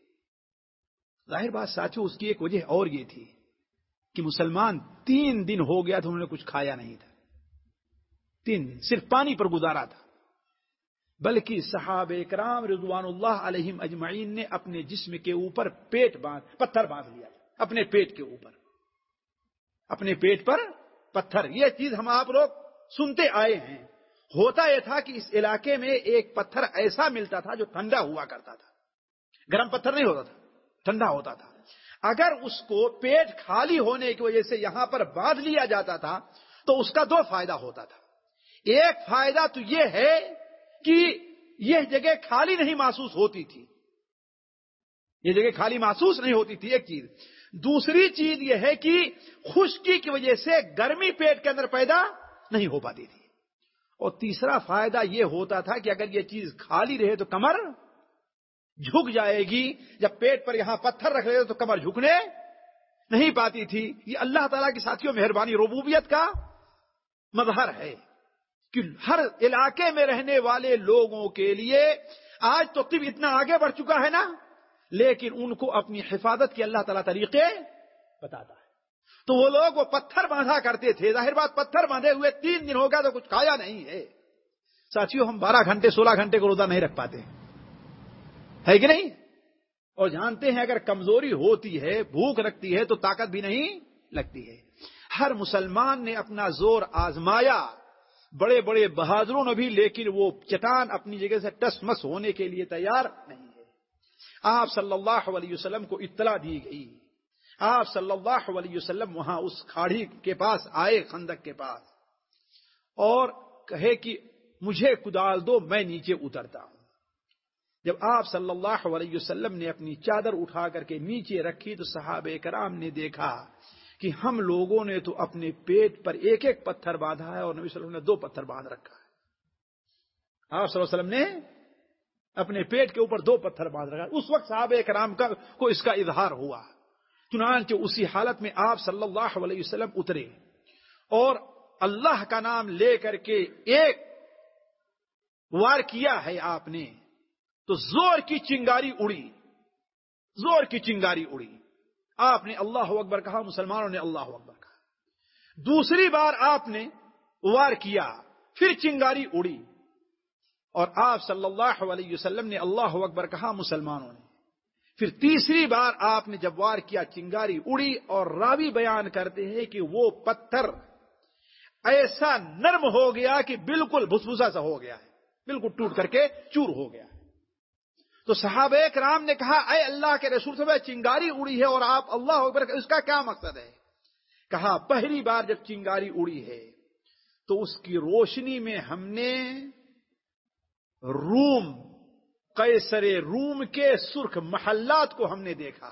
ظاہر بات ساتھیو اس کی ایک وجہ اور یہ تھی کہ مسلمان تین دن ہو گیا تھا انہوں نے کچھ کھایا نہیں تھا, تین صرف پانی پر گزارا تھا. بلکہ صحابہ کرام رضوان اللہ علیہم اجمعین نے اپنے جسم کے اوپر پیٹ باندھ پتھر باندھ لیا, اپنے پیٹ کے اوپر, اپنے پیٹ پر پتھر. یہ چیز ہم آپ لوگ سنتے آئے ہیں. ہوتا یہ تھا کہ اس علاقے میں ایک پتھر ایسا ملتا تھا جو ٹھنڈا ہوا کرتا تھا, گرم پتھر نہیں ہوتا تھا, ٹھنڈا ہوتا تھا. اگر اس کو پیٹ خالی ہونے کی وجہ سے یہاں پر باندھ لیا جاتا تھا تو اس کا دو فائدہ ہوتا تھا. ایک فائدہ تو یہ ہے کہ یہ جگہ خالی نہیں محسوس ہوتی تھی, یہ جگہ خالی محسوس نہیں ہوتی تھی, ایک چیز. دوسری چیز یہ ہے کہ خشکی کی وجہ سے گرمی پیٹ کے اندر پیدا نہیں ہو پاتی تھی. اور تیسرا فائدہ یہ ہوتا تھا کہ اگر یہ چیز خالی رہے تو کمر جھک جائے گی, جب پیٹ پر یہاں پتھر رکھ رہے تو کمر جھکنے نہیں پاتی تھی. یہ اللہ تعالیٰ کی ساتھیوں مہربانی ربوبیت کا مظہر ہے کہ ہر علاقے میں رہنے والے لوگوں کے لیے آج تو طب اتنا آگے بڑھ چکا ہے نا, لیکن ان کو اپنی حفاظت کے اللہ تعالیٰ طریقے بتاتا ہے. تو وہ لوگ وہ پتھر باندھا کرتے تھے. ظاہر بات پتھر باندھے ہوئے تین دن ہو گیا تو کچھ کھایا نہیں ہے. ساتھیوں ہم بارہ گھنٹے سولہ گھنٹے کو روزہ نہیں رکھ پاتے, ہے کہ نہیں؟ اور جانتے ہیں اگر کمزوری ہوتی ہے, بھوک لگتی ہے تو طاقت بھی نہیں لگتی ہے. ہر مسلمان نے اپنا زور آزمایا, بڑے بڑے بہادروں نے بھی, لیکن وہ چٹان اپنی جگہ سے ٹس مس ہونے کے لیے تیار نہیں ہے. آپ صلی اللہ علیہ وسلم کو اطلاع دی گئی. آپ صلی اللہ علیہ وسلم وہاں اس کھاڑی کے پاس آئے، خندق کے پاس، اور کہے کہ مجھے کدال دو، میں نیچے اترتا ہوں. جب آپ صلی اللہ علیہ وسلم نے اپنی چادر اٹھا کر کے نیچے رکھی تو صحابہ کرام نے دیکھا کہ ہم لوگوں نے تو اپنے پیٹ پر ایک ایک پتھر باندھا ہے اور نبی صلی اللہ علیہ وسلم نے دو پتھر باندھ رکھا ہے. آپ صلی اللہ علیہ وسلم نے اپنے پیٹ کے اوپر دو پتھر باندھ رکھا. اس وقت صحابہ کرام کا کو اس کا اظہار ہوا. چنانچہ اسی حالت میں آپ صلی اللہ علیہ وسلم اترے اور اللہ کا نام لے کر کے ایک وار کیا ہے آپ نے تو زور کی چنگاری اڑی، زور کی چنگاری اڑی. آپ نے اللہ اکبر کہا، مسلمانوں نے اللہ اکبر کہا. دوسری بار آپ نے وار کیا، پھر چنگاری اڑی اور آپ صلی اللہ علیہ وسلم نے اللہ اکبر کہا، مسلمانوں نے. پھر تیسری بار آپ نے جب وار کیا، چنگاری اڑی اور راوی بیان کرتے ہیں کہ وہ پتھر ایسا نرم ہو گیا کہ بالکل بھسبھسا سا ہو گیا ہے، بالکل ٹوٹ کر کے چور ہو گیا. تو صحابہ کرام نے کہا، اے اللہ کے رسول صلی اللہ علیہ وسلم، چنگاری اڑی ہے اور آپ اللہ اکبر، اس کا کیا مقصد ہے؟ کہا پہلی بار جب چنگاری اڑی ہے تو اس کی روشنی میں ہم نے روم، قیصر روم کے سرخ محلات کو ہم نے دیکھا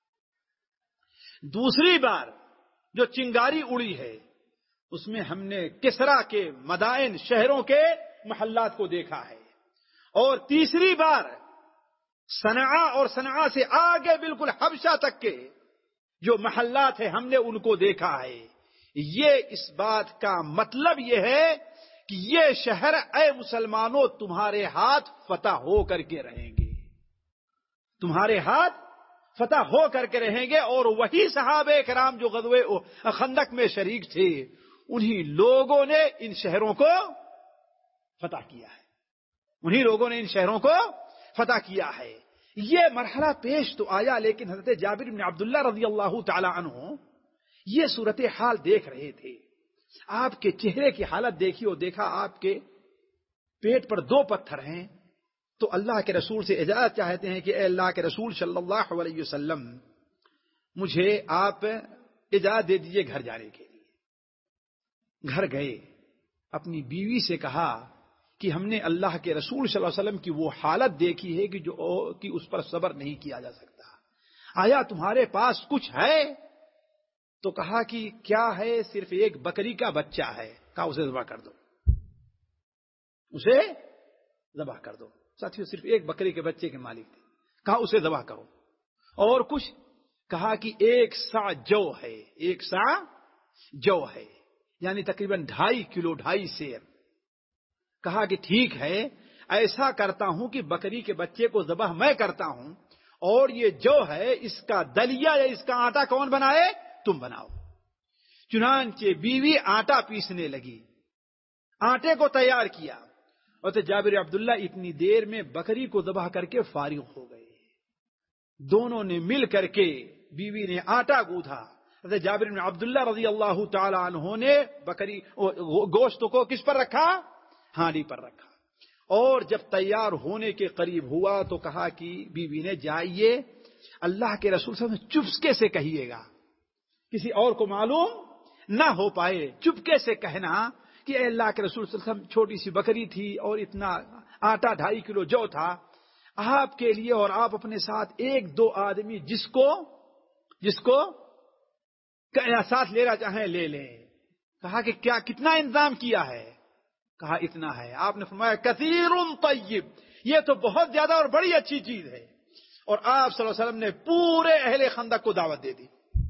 ہے. دوسری بار جو چنگاری اڑی ہے اس میں ہم نے کسرا کے مدائن، شہروں کے محلات کو دیکھا ہے. اور تیسری بار صنعاء اور صنعاء سے آگے بالکل حبشہ تک کے جو محلات ہیں ہم نے ان کو دیکھا ہے. یہ اس بات کا مطلب یہ ہے کہ یہ شہر اے مسلمانوں تمہارے ہاتھ فتح ہو کر کے رہیں گے، تمہارے ہاتھ فتح ہو کر کے رہیں گے. اور وہی صحابہ کرام جو غزوہ خندق میں شریک تھے، انہی لوگوں نے ان شہروں کو فتح کیا ہے، انہی لوگوں نے ان شہروں کو فتح کیا ہے. یہ مرحلہ پیش تو آیا، لیکن حضرت جابر بن عبداللہ رضی اللہ تعالی عنہ یہ صورتحال دیکھ رہے تھے. آپ کے چہرے کی حالت دیکھی اور دیکھا آپ کے پیٹ پر دو پتھر ہیں. تو اللہ کے رسول سے اجازت چاہتے ہیں کہ اے اللہ کے رسول صلی اللہ علیہ وسلم، مجھے آپ اجازت دے دیجئے گھر جانے کے لیے. گھر گئے، اپنی بیوی سے کہا کہ ہم نے اللہ کے رسول صلی اللہ علیہ وسلم کی وہ حالت دیکھی ہے کہ جو کہ اس پر صبر نہیں کیا جا سکتا. آیا تمہارے پاس کچھ ہے؟ تو کہا کہ کیا ہے؟ صرف ایک بکری کا بچہ ہے. کہا اسے ذبح کر دو، اسے ذبح کر دو. ساتھیو صرف ایک بکری کے بچے کے مالک تھے. کہا اسے ذبح کرو. اور کچھ؟ کہا کہ ایک سا جو ہے، ایک سا جو ہے، یعنی تقریباً ڈھائی کلو، ڈھائی سیر. کہا کہ ٹھیک ہے، ایسا کرتا ہوں کہ بکری کے بچے کو ذبح میں کرتا ہوں اور یہ جو ہے اس کا دلیا یا اس کا آٹا کون بنائے؟ تم بناؤ. چنانچہ بیوی آٹا پیسنے لگی، آٹے کو تیار کیا. اور تو جابر عبداللہ اتنی دیر میں بکری کو ذبح کر کے فارغ ہو گئے. دونوں نے مل کر کے، بیوی نے آٹا گوندھا، حضرت جابر بن عبداللہ رضی اللہ تعالی عنہ نے بکری گوشت کو کس پر رکھا؟ ہانڈی پر رکھا. اور جب تیار ہونے کے قریب ہوا تو کہا کہ بیوی نے جائیے اللہ کے رسول صلی اللہ علیہ وسلم چپکے سے کہیے گا، کسی اور کو معلوم نہ ہو پائے. چپکے سے کہنا کہ اے اللہ کے رسول صلی اللہ علیہ وسلم، چھوٹی سی بکری تھی اور اتنا آٹا ڈھائی کلو جو تھا آپ کے لیے، اور آپ اپنے ساتھ ایک دو آدمی جس کو جس کو ساتھ لینا چاہیں لے لیں. کہا کہ کیا کتنا انتظام کیا ہے؟ کہا اتنا ہے. آپ نے فرمایا کثیر طیب، یہ تو بہت زیادہ اور بڑی اچھی چیز ہے. اور آپ صلی اللہ علیہ وسلم نے پورے اہل خندق کو دعوت دے دی،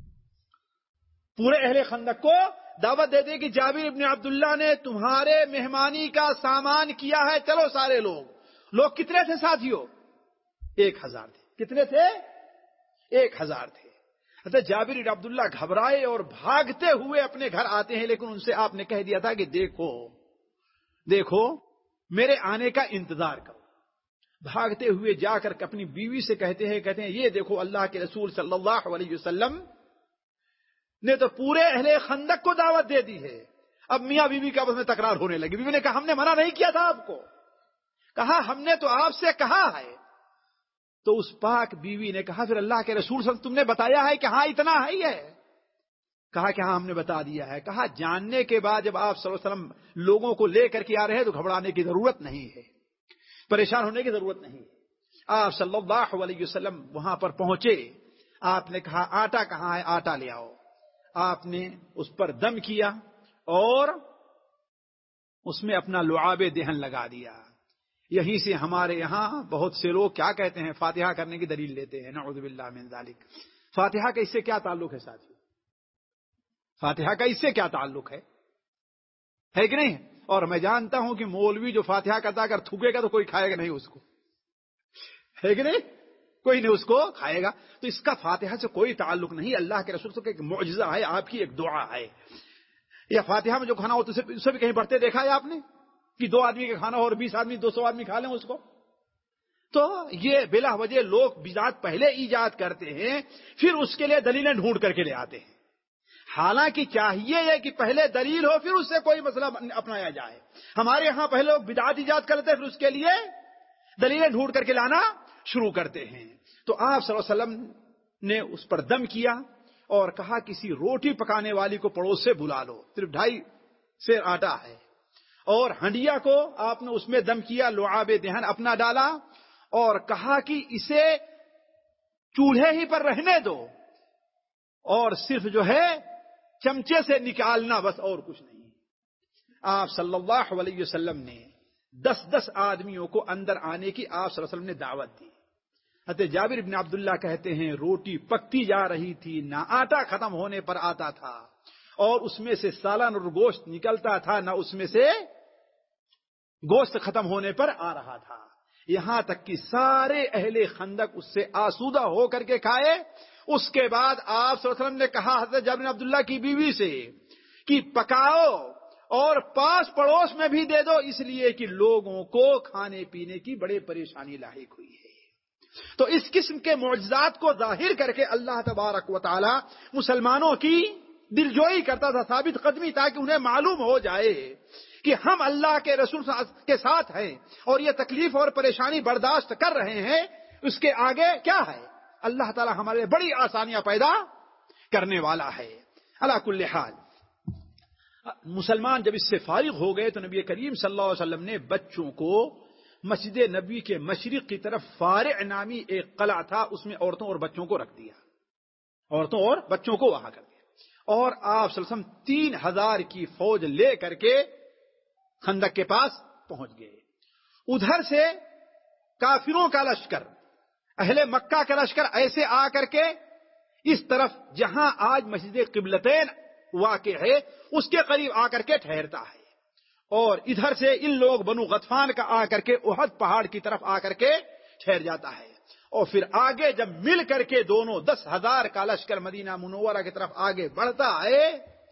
پورے اہل خندق کو دعوت دے دی کہ جابر ابن عبداللہ نے تمہارے مہمانی کا سامان کیا ہے، چلو سارے لوگ. لوگ کتنے تھے ساتھیوں؟ ایک ہزار تھے. کتنے تھے؟ ایک ہزار تھے. حضرت جابر ابن عبداللہ گھبرائے اور بھاگتے ہوئے اپنے گھر آتے ہیں، لیکن ان سے آپ نے کہہ دیا تھا کہ دیکھو دیکھو میرے آنے کا انتظار کرو. بھاگتے ہوئے جا کر اپنی بیوی سے کہتے ہیں کہتے ہیں یہ دیکھو اللہ کے رسول صلی اللہ علیہ وسلم نے تو پورے اہل خندق کو دعوت دے دی ہے. اب میاں بیوی کا آپس میں تکرار ہونے لگی. بیوی نے کہا ہم نے منع نہیں کیا تھا آپ کو. کہا ہم نے تو آپ سے کہا ہے تو اس پاک بیوی نے کہا پھر اللہ کے رسول صلی اللہ علیہ وسلم تم نے بتایا ہے کہ ہاں اتنا ہے ہی ہے؟ کہا کہ ہاں ہم نے بتا دیا ہے. کہا جاننے کے بعد جب آپ صلی اللہ علیہ وسلم لوگوں کو لے کر کے آ رہے ہیں تو گھبرانے کی ضرورت نہیں ہے, پریشان ہونے کی ضرورت نہیں. آپ صلی اللہ علیہ وسلم وہاں پر پہنچے, آپ نے کہا آٹا کہاں ہے, آٹا لے آؤ. آپ نے اس پر دم کیا اور اس میں اپنا لعاب دہن لگا دیا. یہیں سے ہمارے یہاں بہت سے لوگ کیا کہتے ہیں, فاتحہ کرنے کی دلیل لیتے ہیں. نعوذ باللہ من ذالک. فاتحہ کا اس سے کیا تعلق ہے ساتھی؟ فاتحہ کا اس سے کیا تعلق ہے, ہے کہ نہیں؟ اور میں جانتا ہوں کہ مولوی جو فاتحہ کرتا اگر تھوکے گا تو کوئی کھائے گا نہیں اس کو, ہے کہ نہیں؟ کوئی نہیں اس کو کھائے گا. تو اس کا فاتحہ سے کوئی تعلق نہیں. اللہ کے رسول کا ایک معجزہ ہے, آپ کی ایک دعا ہے. یا فاتحہ میں جو کھانا ہوتا ہے اسے بھی کہیں بڑھتے دیکھا ہے آپ نے کہ دو آدمی کا کھانا اور بیس آدمی دو سو آدمی کھا لیں اس کو؟ تو یہ بلا وجہ لوگ بدعت پہلے ایجاد کرتے ہیں, پھر اس کے لیے دلیلیں ڈھونڈ کر کے لے آتے ہیں. حالانکہ چاہیے یہ کہ پہلے دلیل ہو پھر اس سے کوئی مسئلہ اپنایا جائے. ہمارے ہاں پہلے لوگ بدعت ایجاد کرتے ہیں پھر اس کے لیے دلیلیں ڈھونڈ کر کے لانا شروع کرتے ہیں. تو آپ صلی اللہ علیہ وسلم نے اس پر دم کیا اور کہا کسی روٹی پکانے والی کو پڑوس سے بلا لو. صرف ڈھائی سیر آٹا ہے اور ہنڈیا کو آپ نے اس میں دم کیا, لعاب دہن اپنا ڈالا اور کہا کہ اسے چولہے ہی پر رہنے دو اور صرف جو ہے چمچے سے نکالنا بس, اور کچھ نہیں. آپ صلی اللہ علیہ وسلم نے دس دس آدمیوں کو اندر آنے کی آپ صلی اللہ علیہ وسلم نے دعوت دی. حضرت جابر بن عبداللہ کہتے ہیں روٹی پکتی جا رہی تھی, نہ آٹا ختم ہونے پر آتا تھا اور اس میں سے سالن اور گوشت نکلتا تھا, نہ اس میں سے گوشت ختم ہونے پر آ رہا تھا. یہاں تک کہ سارے اہل خندق اس سے آسودہ ہو کر کے کھائے. اس کے بعد آپ صلی اللہ علیہ وسلم نے کہا حضرت جابر بن عبداللہ کی بیوی سے کہ پکاؤ اور پاس پڑوس میں بھی دے دو, اس لیے کہ لوگوں کو کھانے پینے کی بڑے پریشانی لاحق ہوئی ہے. تو اس قسم کے معجزات کو ظاہر کر کے اللہ تبارک و تعالی مسلمانوں کی دلجوئی کرتا تھا, ثابت قدمی, تاکہ انہیں معلوم ہو جائے کہ ہم اللہ کے رسول کے ساتھ ہیں اور یہ تکلیف اور پریشانی برداشت کر رہے ہیں. اس کے آگے کیا ہے؟ اللہ تعالی ہمارے بڑی آسانیاں پیدا کرنے والا ہے. علی کل حال مسلمان جب اس سے فارغ ہو گئے تو نبی کریم صلی اللہ علیہ وسلم نے بچوں کو مسجد نبی کے مشرق کی طرف فارع نامی ایک قلعہ تھا, اس میں عورتوں اور بچوں کو رکھ دیا, عورتوں اور بچوں کو وہاں کر دیا. اور آپ صلی اللہ علیہ وسلم تین ہزار کی فوج لے کر کے خندق کے پاس پہنچ گئے. ادھر سے کافروں کا لشکر, اہل مکہ کا لشکر ایسے آ کر کے اس طرف جہاں آج مسجد قبلتین واقع ہے اس کے قریب آ کر کے ٹھہرتا ہے, اور ادھر سے ان لوگ بنو غطفان کا آ کر کے احد پہاڑ کی طرف آ کر کے ٹھہر جاتا ہے. اور پھر آگے جب مل کر کے دونوں دس ہزار کا لشکر مدینہ منورہ کی طرف آگے بڑھتا ہے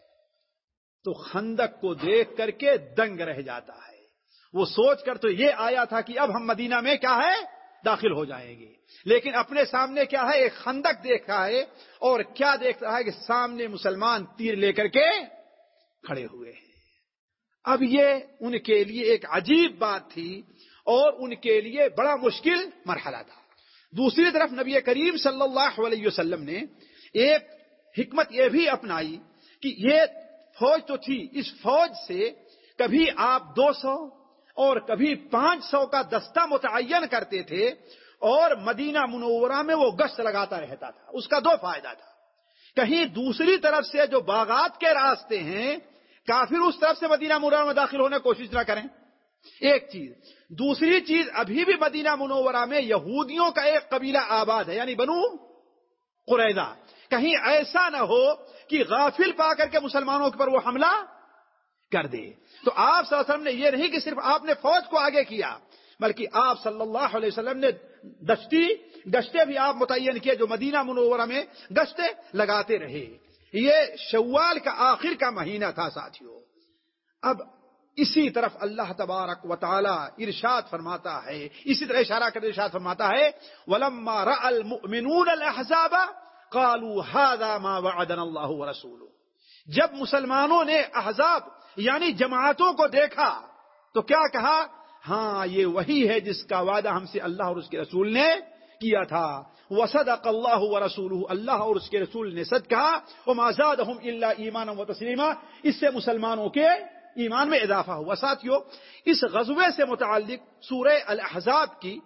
تو خندق کو دیکھ کر کے دنگ رہ جاتا ہے. وہ سوچ کر تو یہ آیا تھا کہ اب ہم مدینہ میں کیا ہے داخل ہو جائیں گے, لیکن اپنے سامنے کیا ہے, ایک خندق دیکھا ہے, اور کیا دیکھ رہا ہے کہ سامنے مسلمان تیر لے کر کے کھڑے ہوئے ہیں. اب یہ ان کے لیے ایک عجیب بات تھی اور ان کے لیے بڑا مشکل مرحلہ تھا. دوسری طرف نبی کریم صلی اللہ علیہ وسلم نے ایک حکمت یہ بھی اپنائی کہ یہ فوج تو تھی, اس فوج سے کبھی آپ دو سو اور کبھی پانچ سو کا دستہ متعین کرتے تھے اور مدینہ منورہ میں وہ گشت لگاتا رہتا تھا. اس کا دو فائدہ تھا, کہیں دوسری طرف سے جو باغات کے راستے ہیں کافر اس طرف سے مدینہ منورہ میں داخل ہونے کی کوشش نہ کریں, ایک چیز. دوسری چیز, ابھی بھی مدینہ منورہ میں یہودیوں کا ایک قبیلہ آباد ہے, یعنی بنو قریظہ. کہیں ایسا نہ ہو کہ غافل پا کر کے مسلمانوں پر وہ حملہ کر دے. تو آپ صلی اللہ علیہ وسلم نے یہ نہیں کہ صرف آپ نے فوج کو آگے کیا, بلکہ آپ صلی اللہ علیہ وسلم نے دشتی گشتے بھی آپ متعین کیے جو مدینہ منورہ میں گشتے لگاتے رہے. یہ شوال کا آخر کا مہینہ تھا ساتھیوں. اب اسی طرف اللہ تبارک و تعالی ارشاد فرماتا ہے, اسی طرح اشارہ کر ارشاد فرماتا ہے وَلَمَّا رَأَى الْمُؤْمِنُونَ الْأَحْزَابَ قَالُوا هَذَا مَا وَعَدَنَا اللَّهُ وَرَسُولُهُ. جب مسلمانوں نے احزاب یعنی جماعتوں کو دیکھا تو کیا کہا, ہاں یہ وہی ہے جس کا وعدہ ہم سے اللہ اور اس کے رسول نے کیا تھا. وصدق اللہ ورسولہ، اللہ اور اس کے رسول نے سچ کہا. وما زادہم الا ایمانا وتسلیما، اس سے مسلمانوں کے ایمان میں اضافہ ہوا. ساتھیو، اس غزوے سے متعلق سورہ الاحزاب کی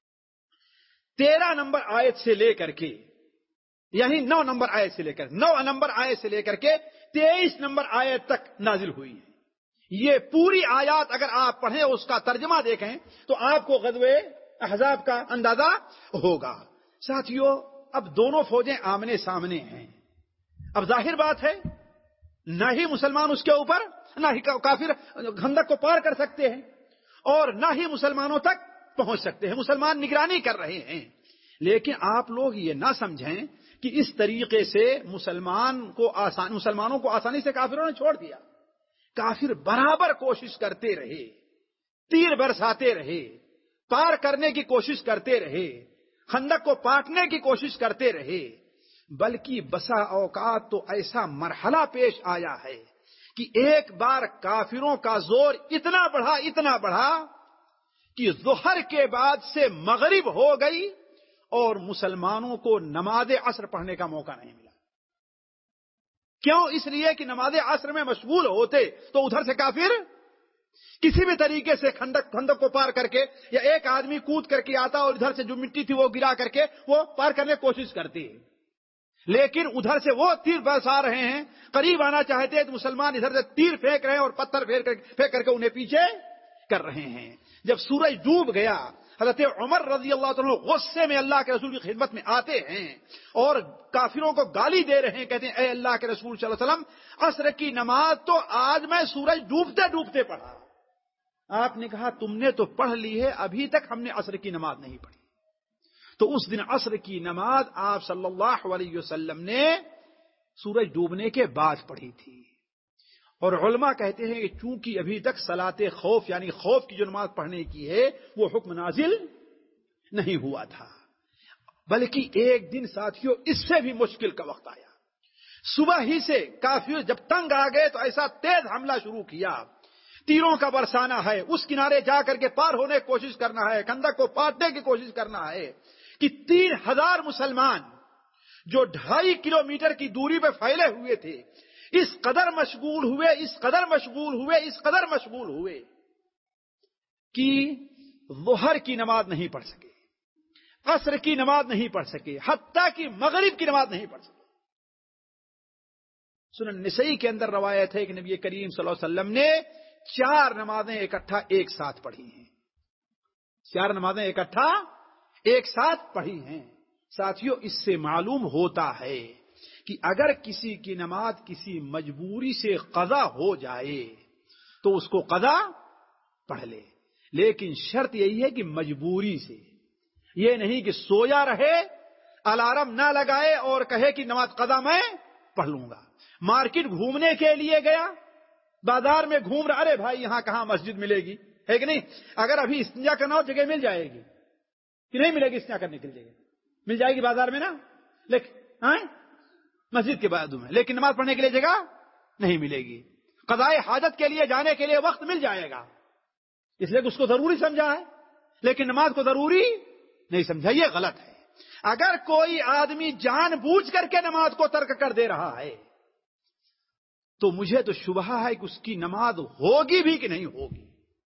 تیرہ نمبر آیت سے لے کر کے یعنی نو نمبر آیت سے لے کر نو نمبر آیت سے لے کر کے تیئیس نمبر آیت تک نازل ہوئی ہے. یہ پوری آیات اگر آپ پڑھیں اس کا ترجمہ دیکھیں تو آپ کو غزوہ احزاب کا اندازہ ہوگا. ساتھیو، اب دونوں فوجیں آمنے سامنے ہیں. اب ظاہر بات ہے نہ ہی مسلمان اس کے اوپر نہ ہی کافر خندق کو پار کر سکتے ہیں اور نہ ہی مسلمانوں تک پہنچ سکتے ہیں. مسلمان نگرانی کر رہے ہیں. لیکن آپ لوگ یہ نہ سمجھیں کہ اس طریقے سے مسلمان کو آسان مسلمانوں کو آسانی سے کافروں نے چھوڑ دیا. کافر برابر کوشش کرتے رہے، تیر برساتے رہے، پار کرنے کی کوشش کرتے رہے، خندق کو پاٹنے کی کوشش کرتے رہے. بلکہ بسا اوقات تو ایسا مرحلہ پیش آیا ہے کہ ایک بار کافروں کا زور اتنا بڑھا اتنا بڑھا کہ ظہر کے بعد سے مغرب ہو گئی اور مسلمانوں کو نماز عصر پڑھنے کا موقع نہیں ملا. کیوں؟ اس لیے کہ نماز عصر میں مشغول ہوتے تو ادھر سے کافر کسی بھی طریقے سے خندق خندق کو پار کر کے یا ایک آدمی کود کر کے آتا اور ادھر سے جو مٹی تھی وہ گرا کر کے وہ پار کرنے کی کوشش کرتی. لیکن ادھر سے وہ تیر برسا رہے ہیں، قریب آنا چاہتے ہیں تو مسلمان ادھر سے تیر پھینک رہے ہیں اور پتھر پھینک پھینک کر کے انہیں پیچھے کر رہے ہیں. جب سورج ڈوب گیا حضرت عمر رضی اللہ عنہ غصے میں اللہ کے رسول کی خدمت میں آتے ہیں اور کافروں کو گالی دے رہے ہیں. کہتے ہیں اے اللہ کے رسول صلی اللہ علیہ وسلم، عصر کی نماز تو آج میں سورج ڈوبتے ڈوبتے پڑھا. آپ نے کہا تم نے تو پڑھ لی ہے، ابھی تک ہم نے عصر کی نماز نہیں پڑھی. تو اس دن عصر کی نماز آپ صلی اللہ علیہ وسلم نے سورج ڈوبنے کے بعد پڑھی تھی. اور علماء کہتے ہیں کہ چونکہ ابھی تک صلاۃ خوف یعنی خوف کی جو نماز پڑھنے کی ہے وہ حکم نازل نہیں ہوا تھا، بلکہ ایک دن ساتھیوں اس سے بھی مشکل کا وقت آیا. صبح ہی سے کافر جب تنگ آ گئے تو ایسا تیز حملہ شروع کیا، تیروں کا برسانا ہے، اس کنارے جا کر کے پار ہونے کی کوشش کرنا ہے، خندق کو پاٹنے کی کوشش کرنا ہے کہ تین ہزار مسلمان جو ڈھائی کلومیٹر کی دوری پہ پھیلے ہوئے تھے اس قدر مشغول ہوئے اس قدر مشغول ہوئے اس قدر مشغول ہوئے کہ ظہر کی نماز نہیں پڑھ سکے، عصر کی نماز نہیں پڑھ سکے، حتیٰ کہ مغرب کی نماز نہیں پڑھ سکے. سنن نسائی کے اندر روایت ہے کہ نبی کریم صلی اللہ علیہ وسلم نے چار نمازیں اکٹھا ایک ساتھ پڑھی ہیں. چار نمازیں اکٹھا ایک ساتھ پڑھی ہیں. ساتھیوں، اس سے معلوم ہوتا ہے کہ اگر کسی کی نماز کسی مجبوری سے قضا ہو جائے تو اس کو قضا پڑھ لے، لیکن شرط یہی ہے کہ مجبوری سے، یہ نہیں کہ سویا رہے الارم نہ لگائے اور کہے کہ نماز قضا میں پڑھ لوں گا. مارکیٹ گھومنے کے لیے گیا، بازار میں گھوم رہا، ارے بھائی یہاں کہاں مسجد ملے گی، ہے کہ نہیں؟ اگر ابھی استنجا کرنا ہو جگہ مل جائے گی کہ نہیں ملے گی؟ استنجا کرنے کے لیے جگہ مل جائے گی بازار میں نا، لیکن ہاں مسجد کے بعد میں، لیکن نماز پڑھنے کے لیے جگہ نہیں ملے گی. قضائے حاجت کے لیے جانے کے لیے وقت مل جائے گا، اس لیے کہ اس کو ضروری سمجھا ہے، لیکن نماز کو ضروری نہیں سمجھا. یہ غلط ہے. اگر کوئی آدمی جان بوجھ کر کے نماز کو ترک کر دے رہا ہے تو مجھے تو شبہ ہے کہ اس کی نماز ہوگی بھی کہ نہیں ہوگی.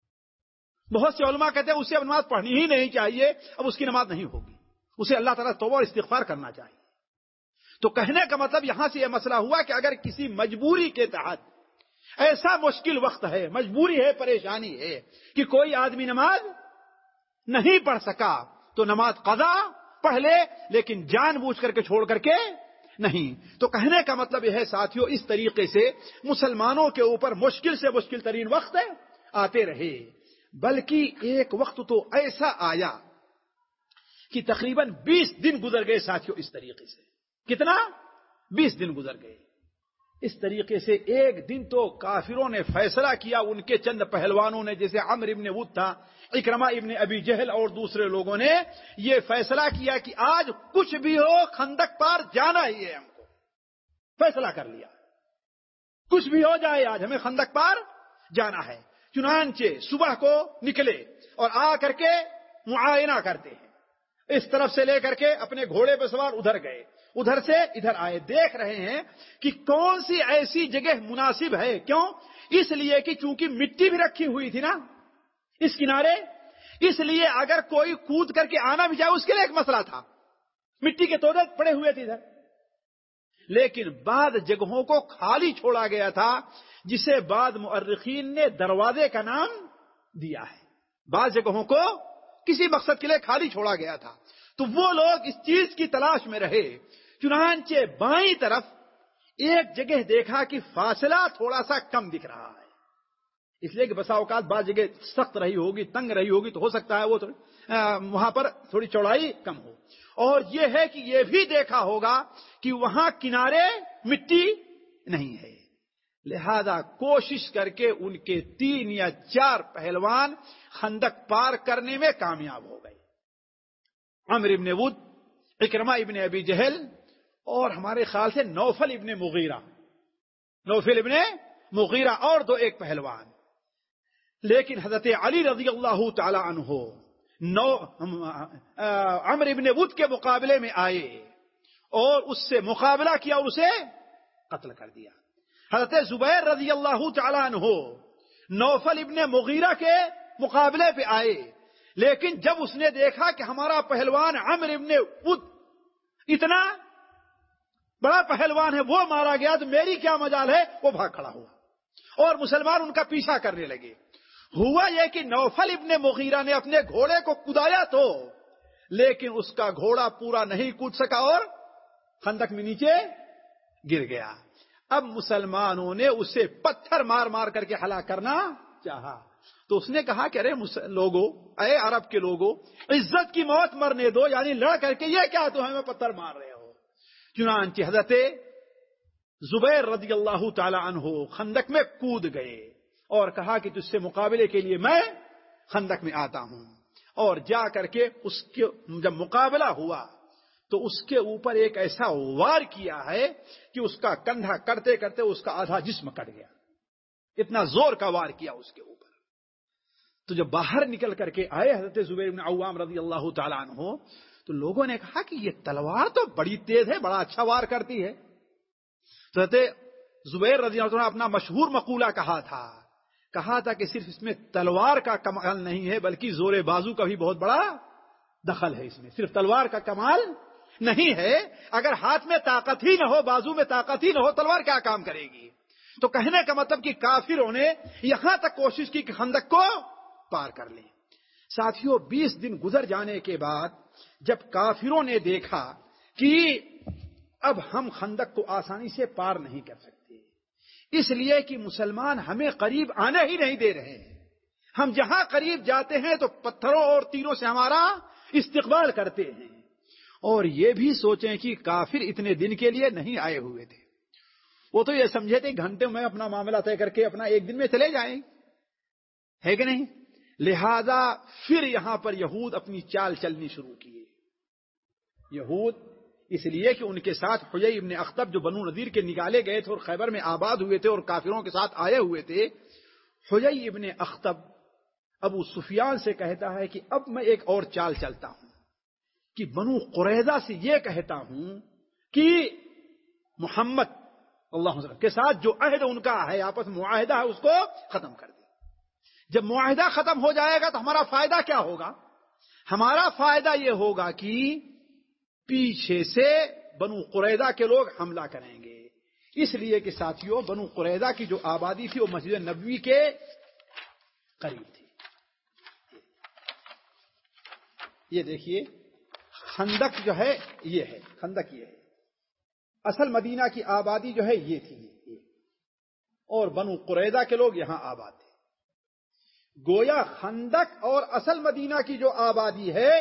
بہت سے علماء کہتے ہیں اسے اب نماز پڑھنی ہی نہیں چاہیے، اب اس کی نماز نہیں ہوگی، اسے اللہ تعالیٰ توبہ اور استغفار کرنا چاہیے. تو کہنے کا مطلب یہاں سے یہ مسئلہ ہوا کہ اگر کسی مجبوری کے تحت ایسا مشکل وقت ہے، مجبوری ہے، پریشانی ہے کہ کوئی آدمی نماز نہیں پڑھ سکا تو نماز قضا پڑھ لے، لیکن جان بوجھ کر کے چھوڑ کر کے نہیں. تو کہنے کا مطلب یہ ہے ساتھیوں، اس طریقے سے مسلمانوں کے اوپر مشکل سے مشکل ترین وقت آتے رہے. بلکہ ایک وقت تو ایسا آیا کہ تقریباً بیس دن گزر گئے ساتھیوں. اس طریقے سے کتنا؟ بیس دن گزر گئے. اس طریقے سے ایک دن تو کافروں نے فیصلہ کیا، ان کے چند پہلوانوں نے، جیسے عمر ابن وود تھا، اکرمہ ابن ابی جہل اور دوسرے لوگوں نے یہ فیصلہ کیا کہ آج کچھ بھی ہو خندق پار جانا ہی ہے. ہم کو فیصلہ کر لیا، کچھ بھی ہو جائے آج ہمیں خندق پار جانا ہے. چنانچہ صبح کو نکلے اور آ کر کے معائنہ کرتے ہیں. اس طرف سے لے کر کے اپنے گھوڑے پہ سوار ادھر گئے، ادھر سے ادھر آئے، دیکھ رہے ہیں کہ کون سی ایسی جگہ مناسب ہے. کیوں؟ اس لیے کہ چونکہ مٹی بھی رکھی ہوئی تھی نا اس کنارے، اس لیے اگر کوئی کود کر کے آنا بھی جائے اس کے لیے ایک مسئلہ تھا، مٹی کے تودے پڑے ہوئے تھے ادھر. لیکن بعض جگہوں کو خالی چھوڑا گیا تھا جسے بعض مؤرخین نے دروازے کا نام دیا ہے. بعض جگہوں کو کسی مقصد کے لیے خالی چھوڑا گیا تھا تو وہ لوگ اس چیز کی تلاش میں رہے. چنانچہ بائیں طرف ایک جگہ دیکھا کہ فاصلہ تھوڑا سا کم دکھ رہا ہے، اس لیے کہ بسا اوقات بعض جگہ سخت رہی ہوگی، تنگ رہی ہوگی، تو ہو سکتا ہے وہ وہاں پر تھوڑی چوڑائی کم ہو. اور یہ ہے کہ یہ بھی دیکھا ہوگا کہ وہاں کنارے مٹی نہیں ہے، لہذا کوشش کر کے ان کے تین یا چار پہلوان خندق پار کرنے میں کامیاب ہو گئے. عمرو ابن ود، اکرمہ ابن ابی جہل اور ہمارے خیال سے نوفل ابن مغیرہ نوفل ابن مغیرہ اور دو ایک پہلوان. لیکن حضرت علی رضی اللہ تعالی عنہ نو عمرو ابن ود کے مقابلے میں آئے اور اس سے مقابلہ کیا اور اسے قتل کر دیا. حضرت زبیر رضی اللہ تعالی عنہ نوفل ابن مغیرہ کے مقابلے پہ آئے، لیکن جب اس نے دیکھا کہ ہمارا پہلوان عمرو ابن ود اتنا بڑا پہلوان ہے وہ مارا گیا تو میری کیا مجال ہے، وہ بھاگ کھڑا ہوا اور مسلمان ان کا پیچھا کرنے لگے. ہوا یہ کہ نوفل ابن مغیرہ نے اپنے گھوڑے کو کودایا تو لیکن اس کا گھوڑا پورا نہیں کود سکا اور خندق میں نیچے گر گیا. اب مسلمانوں نے اسے پتھر مار مار کر کے ہلاک کرنا چاہا تو اس نے کہا کہ ارے لوگوں، اے عرب کے لوگوں، عزت کی موت مرنے دو، یعنی لڑ کر کے یہ کیا تو ہمیں پتھر مار رہے ہو. چنانچہ حضرت زبیر رضی اللہ تعالی عنہ خندق میں کود گئے اور کہا کہ تجھ سے مقابلے کے لیے میں خندق میں آتا ہوں. اور جا کر کے اس کے جب مقابلہ ہوا تو اس کے اوپر ایک ایسا وار کیا ہے کہ اس کا کندھا کرتے کرتے اس کا آدھا جسم کٹ گیا. اتنا زور کا وار کیا اس کے اوپر. تو جب باہر نکل کر کے آئے حضرت زبیر بن عوام رضی اللہ تعالیٰ عنہ تو لوگوں نے کہا کہ یہ تلوار تو بڑی تیز ہے، بڑا اچھا وار کرتی ہے. تو حضرت زبیر رضی اللہ عنہ اپنا مشہور مقولہ کہا تھا کہا تھا کہ صرف اس میں تلوار کا کمال نہیں ہے بلکہ زور بازو کا بھی بہت بڑا دخل ہے. اس میں صرف تلوار کا کمال نہیں ہے، اگر ہاتھ میں طاقت ہی نہ ہو، بازو میں طاقت ہی نہ ہو، تلوار کیا کام کرے گی. تو کہنے کا مطلب کہ کافروں نے یہاں تک کوشش کی کہ خندق کو پار کر لیں. ساتھیوں، بیس دن گزر جانے کے بعد جب کافروں نے دیکھا کہ اب ہم خندق کو آسانی سے پار نہیں کر سکتے، اس لیے کہ مسلمان ہمیں قریب آنے ہی نہیں دے رہے ہیں، ہم جہاں قریب جاتے ہیں تو پتھروں اور تیروں سے ہمارا استقبال کرتے ہیں. اور یہ بھی سوچیں کہ کافر اتنے دن کے لیے نہیں آئے ہوئے تھے، وہ تو یہ سمجھے تھے گھنٹے میں اپنا معاملہ طے کر کے اپنا ایک دن میں چلے جائیں، ہے کہ نہیں. لہذا پھر یہاں پر یہود اپنی چال چلنی شروع کیے. یہود اس لیے کہ ان کے ساتھ حیی ابن اخطب جو بنو نذیر کے نکالے گئے تھے اور خیبر میں آباد ہوئے تھے اور کافروں کے ساتھ آئے ہوئے تھے. حیی ابن اخطب ابو سفیان سے کہتا ہے کہ اب میں ایک اور چال چلتا ہوں کہ بنو قریظہ سے یہ کہتا ہوں کہ محمد اللہ علیہ وسلم کے ساتھ جو عہد ان کا ہے، آپس میں معاہدہ ہے، اس کو ختم کر دیں. جب معاہدہ ختم ہو جائے گا تو ہمارا فائدہ کیا ہوگا؟ ہمارا فائدہ یہ ہوگا کہ پیچھے سے بنو قریظہ کے لوگ حملہ کریں گے. اس لیے کہ ساتھیوں، بنو قریظہ کی جو آبادی تھی وہ مسجد نبوی کے قریب تھی. یہ دیکھیے خندق جو ہے یہ ہے، خندق یہ ہے. اصل مدینہ کی آبادی جو ہے یہ تھی یہ. اور بنو قریظہ کے لوگ یہاں آباد تھے. گویا خندق اور اصل مدینہ کی جو آبادی ہے،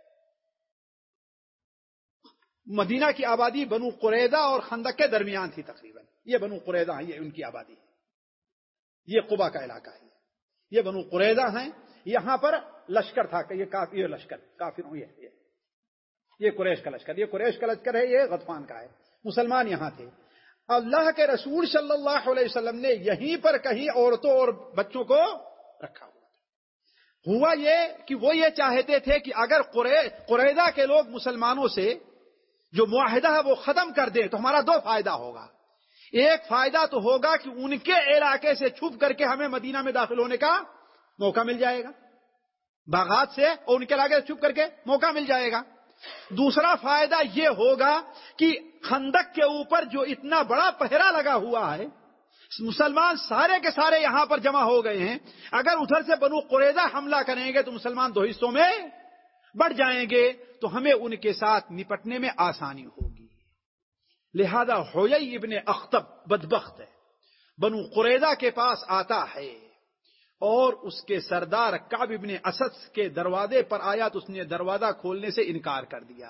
مدینہ کی آبادی بنو قریظہ اور خندق کے درمیان تھی تقریباً. یہ بنو قریظہ ہیں، یہ ان کی آبادی ہے. یہ قبا کا علاقہ ہے، یہ بنو قریظہ ہیں. یہاں پر لشکر تھا کہ یہ کافی یہ لشکر کافروں یہ یہ یہ قریش کا لشکر، یہ قریش کا لشکر ہے، یہ غطفان کا ہے. مسلمان یہاں تھے. اللہ کے رسول صلی اللہ علیہ وسلم نے یہیں پر کہیں عورتوں اور بچوں کو رکھا ہوا تھا. ہوا یہ کہ وہ یہ چاہتے تھے کہ اگر قریظہ کے لوگ مسلمانوں سے جو معاہدہ ہے وہ ختم کر دیں تو ہمارا دو فائدہ ہوگا. ایک فائدہ تو ہوگا کہ ان کے علاقے سے چھپ کر کے ہمیں مدینہ میں داخل ہونے کا موقع مل جائے گا, باغات سے اور ان کے علاقے سے چھپ کر کے موقع مل جائے گا. دوسرا فائدہ یہ ہوگا کہ خندق کے اوپر جو اتنا بڑا پہرا لگا ہوا ہے, مسلمان سارے کے سارے یہاں پر جمع ہو گئے ہیں, اگر ادھر سے بنو قریظہ حملہ کریں گے تو مسلمان دو حصوں میں بڑھ جائیں گے, تو ہمیں ان کے ساتھ نپٹنے میں آسانی ہوگی. لہذا حویی ابن اخطب بدبخت ہے, بنو قریظہ کے پاس آتا ہے اور اس کے سردار کعب ابن اسد کے دروازے پر آیا تو اس نے دروازہ کھولنے سے انکار کر دیا.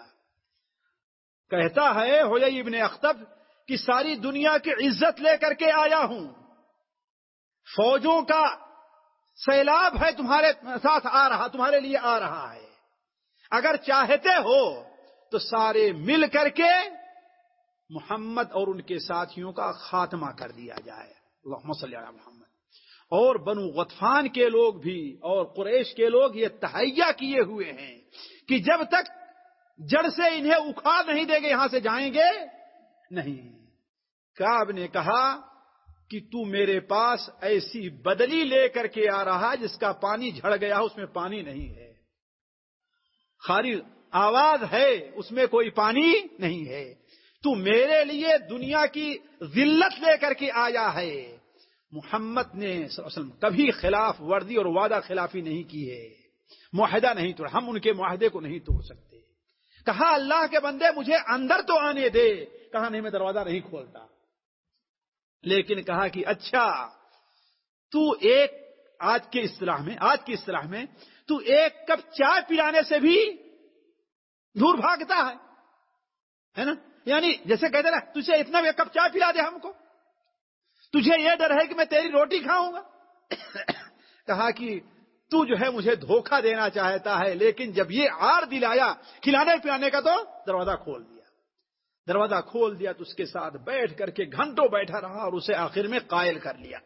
کہتا ہے حویی ابن اخطب کہ ساری دنیا کی عزت لے کر کے آیا ہوں, فوجوں کا سیلاب ہے تمہارے ساتھ آ رہا, تمہارے لیے آ رہا ہے, اگر چاہتے ہو تو سارے مل کر کے محمد اور ان کے ساتھیوں کا خاتمہ کر دیا جائے. اللہم صلی علی محمد. اور بنو غطفان کے لوگ بھی اور قریش کے لوگ یہ تہیہ کیے ہوئے ہیں کہ جب تک جڑ سے انہیں اکھاڑ نہیں دے گے یہاں سے جائیں گے نہیں. کعب نے کہا کہ تو میرے پاس ایسی بدلی لے کر کے آ رہا جس کا پانی جھڑ گیا, اس میں پانی نہیں ہے, خالی آواز ہے, اس میں کوئی پانی نہیں ہے. تو میرے لیے دنیا کی ذلت لے کر کے آیا ہے. محمد نے صلی اللہ علیہ وسلم کبھی خلاف ورزی اور وعدہ خلافی نہیں کی ہے, معاہدہ نہیں توڑا, ہم ان کے معاہدے کو نہیں توڑ سکتے. کہا اللہ کے بندے مجھے اندر تو آنے دے, کہا نہیں میں دروازہ نہیں کھولتا. لیکن کہا کہ اچھا تو ایک آج کے اصطلاح میں آج کی اصطلاح میں تو ایک کپ چائے پلانے سے بھی دور بھاگتا ہے, ہے نا, یعنی جیسے کہتے نا تجھے اتنا ایک کپ چائے پلا دے ہم کو, تجھے یہ ڈر ہے کہ میں تیری روٹی کھاؤں گا. کہا کہ تو جو ہے مجھے دھوکہ دینا چاہتا ہے, لیکن جب یہ عار دلایا کھلانے پلانے کا تو دروازہ کھول دیا. دروازہ کھول دیا تو اس کے ساتھ بیٹھ کر کے گھنٹوں بیٹھا رہا اور اسے آخر میں قائل کر لیا.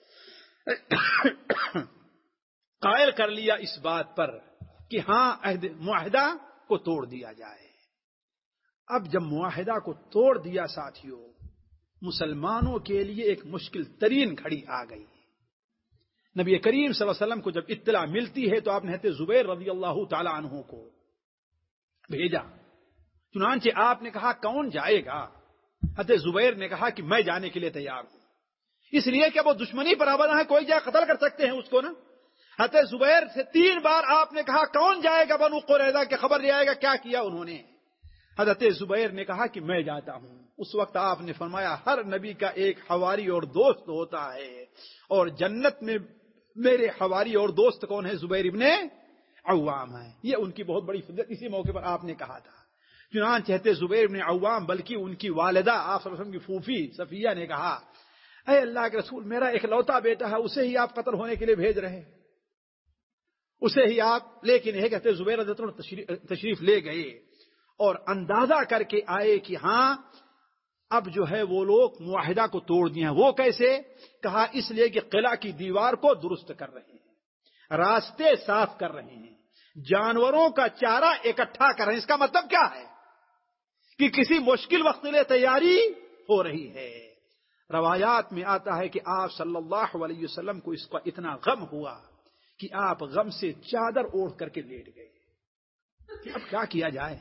قائل کر لیا اس بات پر کہ ہاں عہد معاہدہ کو توڑ دیا جائے. اب جب معاہدہ کو توڑ دیا ساتھیوں, مسلمانوں کے لیے ایک مشکل ترین گھڑی آ گئی. نبی کریم صلی اللہ علیہ وسلم کو جب اطلاع ملتی ہے تو آپ نے حضرت زبیر رضی اللہ تعالی عنہ کو بھیجا. چنانچہ آپ نے کہا کون جائے گا؟ حضرت زبیر نے کہا کہ میں جانے کے لیے تیار ہوں, اس لیے کہ وہ دشمنی پر آباد ہے, کوئی جائے قتل کر سکتے ہیں اس کو نا. حضرت زبیر سے تین بار آپ نے کہا کون جائے گا بنو قریظہ کی خبر لے آئے گا. کیا کیا انہوں نے؟ حضرت زبیر نے کہا کہ میں جاتا ہوں. اس وقت آپ نے فرمایا ہر نبی کا ایک حواری اور دوست ہوتا ہے, اور جنت میں میرے حواری اور دوست کون ہے؟ زبیر ابن عوام ہے. یہ ان کی بہت بڑی فضیلت اسی موقع پر آپ نے کہا تھا. چنانچہ کہتے زبیر ابن عوام بلکہ ان کی والدہ آپ صلی اللہ علیہ وسلم کی پھوپھی صفیہ نے کہا اے اللہ کے رسول, میرا ایک لوتا بیٹا ہے, اسے ہی آپ قتل ہونے کے لیے بھیج رہے ہیں, اسے ہی آپ. لیکن یہ کہتے زبیر رضی اللہ عنہ تشریف لے گئے اور اندازہ کر کے آئے کہ ہاں اب جو ہے وہ لوگ معاہدہ کو توڑ دیا. وہ کیسے؟ کہا اس لیے کہ قلعہ کی دیوار کو درست کر رہے ہیں, راستے صاف کر رہے ہیں, جانوروں کا چارہ اکٹھا کر رہے ہیں. اس کا مطلب کیا ہے کہ کسی مشکل وقت کے لیے تیاری ہو رہی ہے. روایات میں آتا ہے کہ آپ صلی اللہ علیہ وسلم کو اس کا اتنا غم ہوا کہ آپ غم سے چادر اوڑھ کر کے لیٹ گئے کہ اب کیا کیا جائے.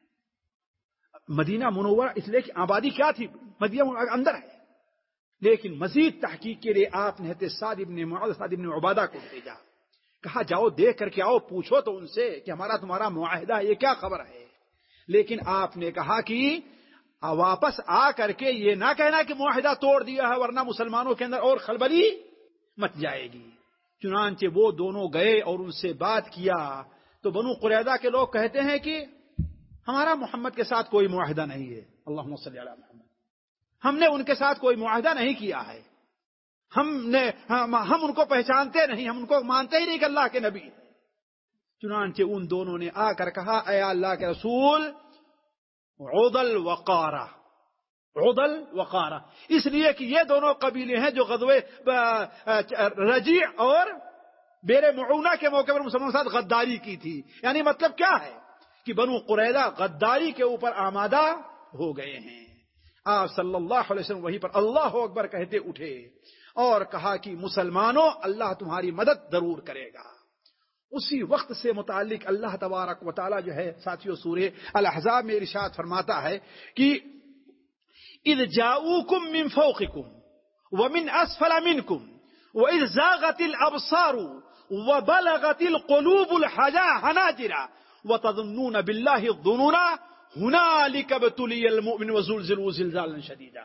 مدینہ منورہ اس لیے کہ آبادی کیا تھی, مدینہ منورہ اندر ہے, لیکن مزید تحقیق کے لیے آپ نے حضرت سعد ابن معاذ سعد ابن عبادہ کو بھیجا. کہا جاؤ دیکھ کر کے آؤ, پوچھو تو ان سے کہ ہمارا تمہارا معاہدہ یہ کیا خبر ہے. لیکن آپ نے کہا کہ واپس آ کر کے یہ نہ کہنا کہ معاہدہ توڑ دیا ہے ورنہ مسلمانوں کے اندر اور خلبلی مچ جائے گی. چنانچہ وہ دونوں گئے اور ان سے بات کیا تو بنو قریظہ کے لوگ کہتے ہیں کہ ہمارا محمد کے ساتھ کوئی معاہدہ نہیں ہے. اللہم صلی علی محمد. ہم نے ان کے ساتھ کوئی معاہدہ نہیں کیا ہے, ہم نے ہم, ہم ان کو پہچانتے نہیں, ہم ان کو مانتے ہی نہیں کہ اللہ کے نبی. چنانچہ ان دونوں نے آ کر کہا اے اللہ کے رسول عدل وقارہ, عدل وقارہ, اس لیے کہ یہ دونوں قبیلے ہیں جو غزوہ رجیع اور بیر معونہ کے موقع پر مسلمانوں کے ساتھ غداری کی تھی. یعنی مطلب کیا ہے کہ بنو قریظہ غداری کے اوپر آمادہ ہو گئے ہیں. آپ صلی اللہ علیہ وسلم وہیں پر اللہ اکبر کہتے اٹھے اور کہا کہ مسلمانوں اللہ تمہاری مدد ضرور کرے گا. اسی وقت سے متعلق اللہ تبارک و تعالی جو ہے ساتھیوں سورہ الاحزاب میں ارشاد فرماتا ہے کہ اذ جاؤوکم من فوقکم ومن اسفل منکم واذ زاغت الابصار وبلغت القلوب الحناجر وتظنون بالله الظنون هنالك ابتلي المؤمن وزلزلوا زلزالا شديدا.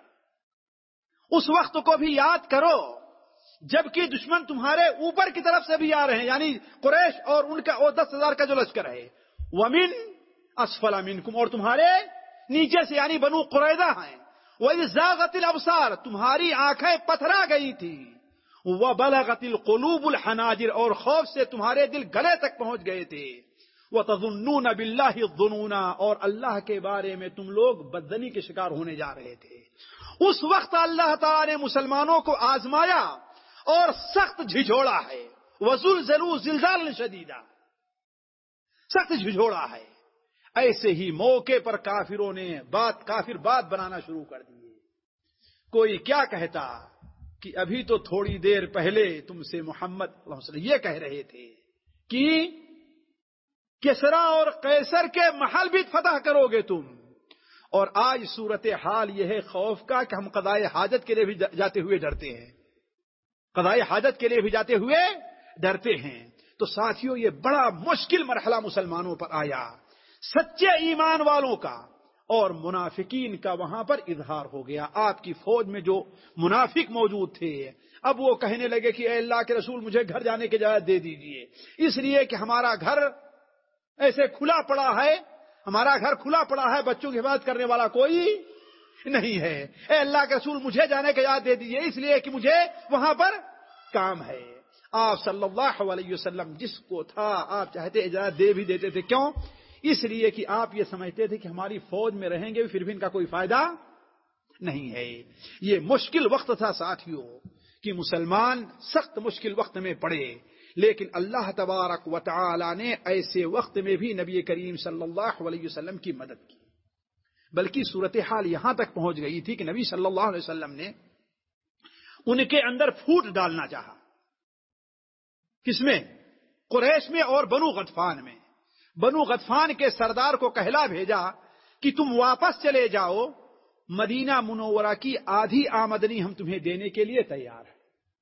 اس وقت کو بھی یاد کرو جبکہ دشمن تمہارے اوپر کی طرف سے بھی آ رہے ہیں, یعنی قریش اور ان کا اور دس ہزار کا جو لشکر ہے, ومن اسفل منکم اور تمہارے نیچے سے یعنی بنو قریظہ ہیں, وَإِذْ زَاغَتِ الْأَبْصَارُ تمہاری آنکھیں پتھرا گئی تھی, وَبَلَغَتِ الْقُلُوبُ الْحَنَاجِرَ اور خوف سے تمہارے دل گلے تک پہنچ گئے تھے, وَتَظُنُّونَ بِاللَّهِ الظُّنُونَ اور اللہ کے بارے میں تم لوگ بدظنی کے شکار ہونے جا رہے تھے. اس وقت اللہ تعالی نے مسلمانوں کو آزمایا اور سخت جھجھوڑا ہے. وَزُلْزِلُوا زِلْزَالًا شَدِيدًا سخت جھجھوڑا ہے. ایسے ہی موقع پر کافروں نے بات کافر بات بنانا شروع کر دی. کوئی کیا کہتا کہ ابھی تو تھوڑی دیر پہلے تم سے محمد صلی اللہ علیہ وسلم یہ کہہ رہے تھے کہ کسرا اور قیصر کے محل بھی فتح کرو گے تم, اور آج صورتحال یہ ہے خوف کا کہ ہم قضائے حاجت کے لیے بھی جاتے ہوئے ڈرتے ہیں قضائے حاجت کے لیے بھی جاتے ہوئے ڈرتے ہیں. تو ساتھیوں یہ بڑا مشکل مرحلہ مسلمانوں پر آیا. سچے ایمان والوں کا اور منافقین کا وہاں پر اظہار ہو گیا. آپ کی فوج میں جو منافق موجود تھے اب وہ کہنے لگے کہ اے اللہ کے رسول مجھے گھر جانے کی اجازت دے دیجئے, اس لیے کہ ہمارا گھر ایسے کھلا پڑا ہے ہمارا گھر کھلا پڑا ہے بچوں کی حفاظت کرنے والا کوئی نہیں ہے. اے اللہ کے رسول مجھے جانے کی اجازت دے دیجئے اس لیے کہ مجھے وہاں پر کام ہے. آپ صلی اللہ علیہ وسلم جس کو تھا آپ چاہتے اجازت دے بھی دیتے تھے. کیوں؟ اس لیے کہ آپ یہ سمجھتے تھے کہ ہماری فوج میں رہیں گے پھر بھی ان کا کوئی فائدہ نہیں ہے. یہ مشکل وقت تھا ساتھیوں کہ مسلمان سخت مشکل وقت میں پڑے, لیکن اللہ تبارک و تعالی نے ایسے وقت میں بھی نبی کریم صلی اللہ علیہ وسلم کی مدد کی. بلکہ صورتحال یہاں تک پہنچ گئی تھی کہ نبی صلی اللہ علیہ وسلم نے ان کے اندر پھوٹ ڈالنا چاہا. کس میں؟ قریش میں اور بنو غطفان میں. بنو غطفان کے سردار کو کہلا بھیجا کہ تم واپس چلے جاؤ, مدینہ منورہ کی آدھی آمدنی ہم تمہیں دینے کے لیے تیار ہیں.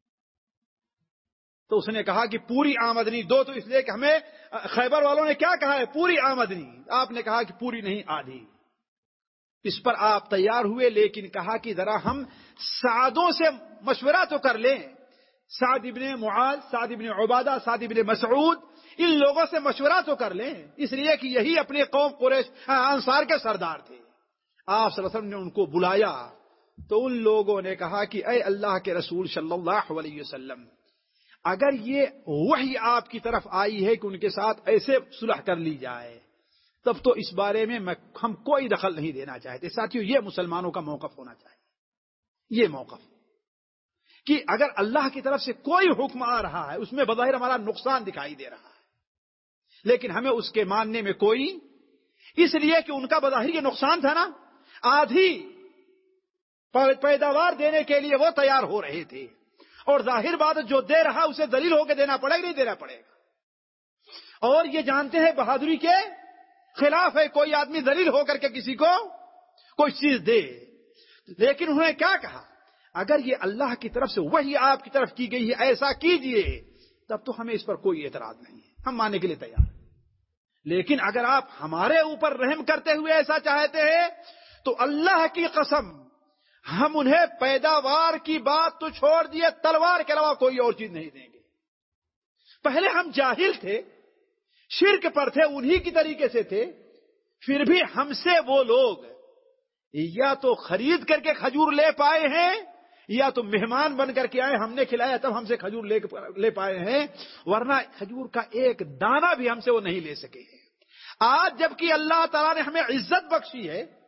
تو اس نے کہا کہ پوری آمدنی دو, تو اس لیے کہ ہمیں خیبر والوں نے کیا کہا ہے پوری آمدنی, آپ نے کہا کہ پوری نہیں آدھی. اس پر آپ تیار ہوئے, لیکن کہا کہ ذرا ہم سعدوں سے مشورہ تو کر لیں. سعد ابن معاذ, سعد ابن عبادہ, سعد ابن مسعود, ان لوگوں سے مشورہ تو کر لیں, اس لیے کہ یہی اپنے قوم قریش انصار کے سردار تھے. آپ صلی اللہ علیہ وسلم نے ان کو بلایا تو ان لوگوں نے کہا کہ اے اللہ کے رسول صلی اللہ علیہ وسلم, اگر یہ وحی آپ کی طرف آئی ہے کہ ان کے ساتھ ایسے صلح کر لی جائے تب تو اس بارے میں ہم کوئی دخل نہیں دینا چاہتے. ساتھیوں یہ مسلمانوں کا موقف ہونا چاہیے. یہ موقف کہ اگر اللہ کی طرف سے کوئی حکم آ رہا ہے اس میں بظاہر ہمارا نقصان دکھائی دے رہا ہے لیکن ہمیں اس کے ماننے میں کوئی, اس لیے کہ ان کا بظاہر یہ نقصان تھا نا, آدھی پیداوار دینے کے لیے وہ تیار ہو رہے تھے اور ظاہر بات جو دے رہا اسے دلیل ہو کے دینا پڑے گا نہیں دینا پڑے گا. اور یہ جانتے ہیں بہادری کے خلاف ہے کوئی آدمی دلیل ہو کر کے کسی کو کوئی چیز دے. لیکن انہوں نے کیا کہا, اگر یہ اللہ کی طرف سے وہی آپ کی طرف کی گئی ہے ایسا کیجئے تب تو ہمیں اس پر کوئی اعتراض نہیں ہے, ہم ماننے کے لیے تیار ہیں. لیکن اگر آپ ہمارے اوپر رحم کرتے ہوئے ایسا چاہتے ہیں تو اللہ کی قسم ہم انہیں پیداوار کی بات تو چھوڑ دیے تلوار کے علاوہ کوئی اور چیز نہیں دیں گے. پہلے ہم جاہل تھے, شرک پر تھے, انہی کی طریقے سے تھے, پھر بھی ہم سے وہ لوگ یا تو خرید کر کے کھجور لے پائے ہیں یا تو مہمان بن کر کے آئے, ہم نے کھلایا تب ہم سے کھجور لے لے پائے ہیں, ورنہ کھجور کا ایک دانہ بھی ہم سے وہ نہیں لے سکے ہیں. آج جبکہ اللہ تعالیٰ نے ہمیں عزت بخشی ہے,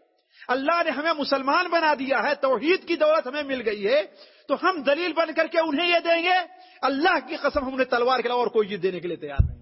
اللہ نے ہمیں مسلمان بنا دیا ہے، توحید کی دولت ہمیں مل گئی ہے، تو ہم دلیل بن کر کے انہیں یہ دیں گے؟ اللہ کی قسم ہم انہیں تلوار کے علاوہ اور کوئی چیز دینے کے لیے تیار نہیں۔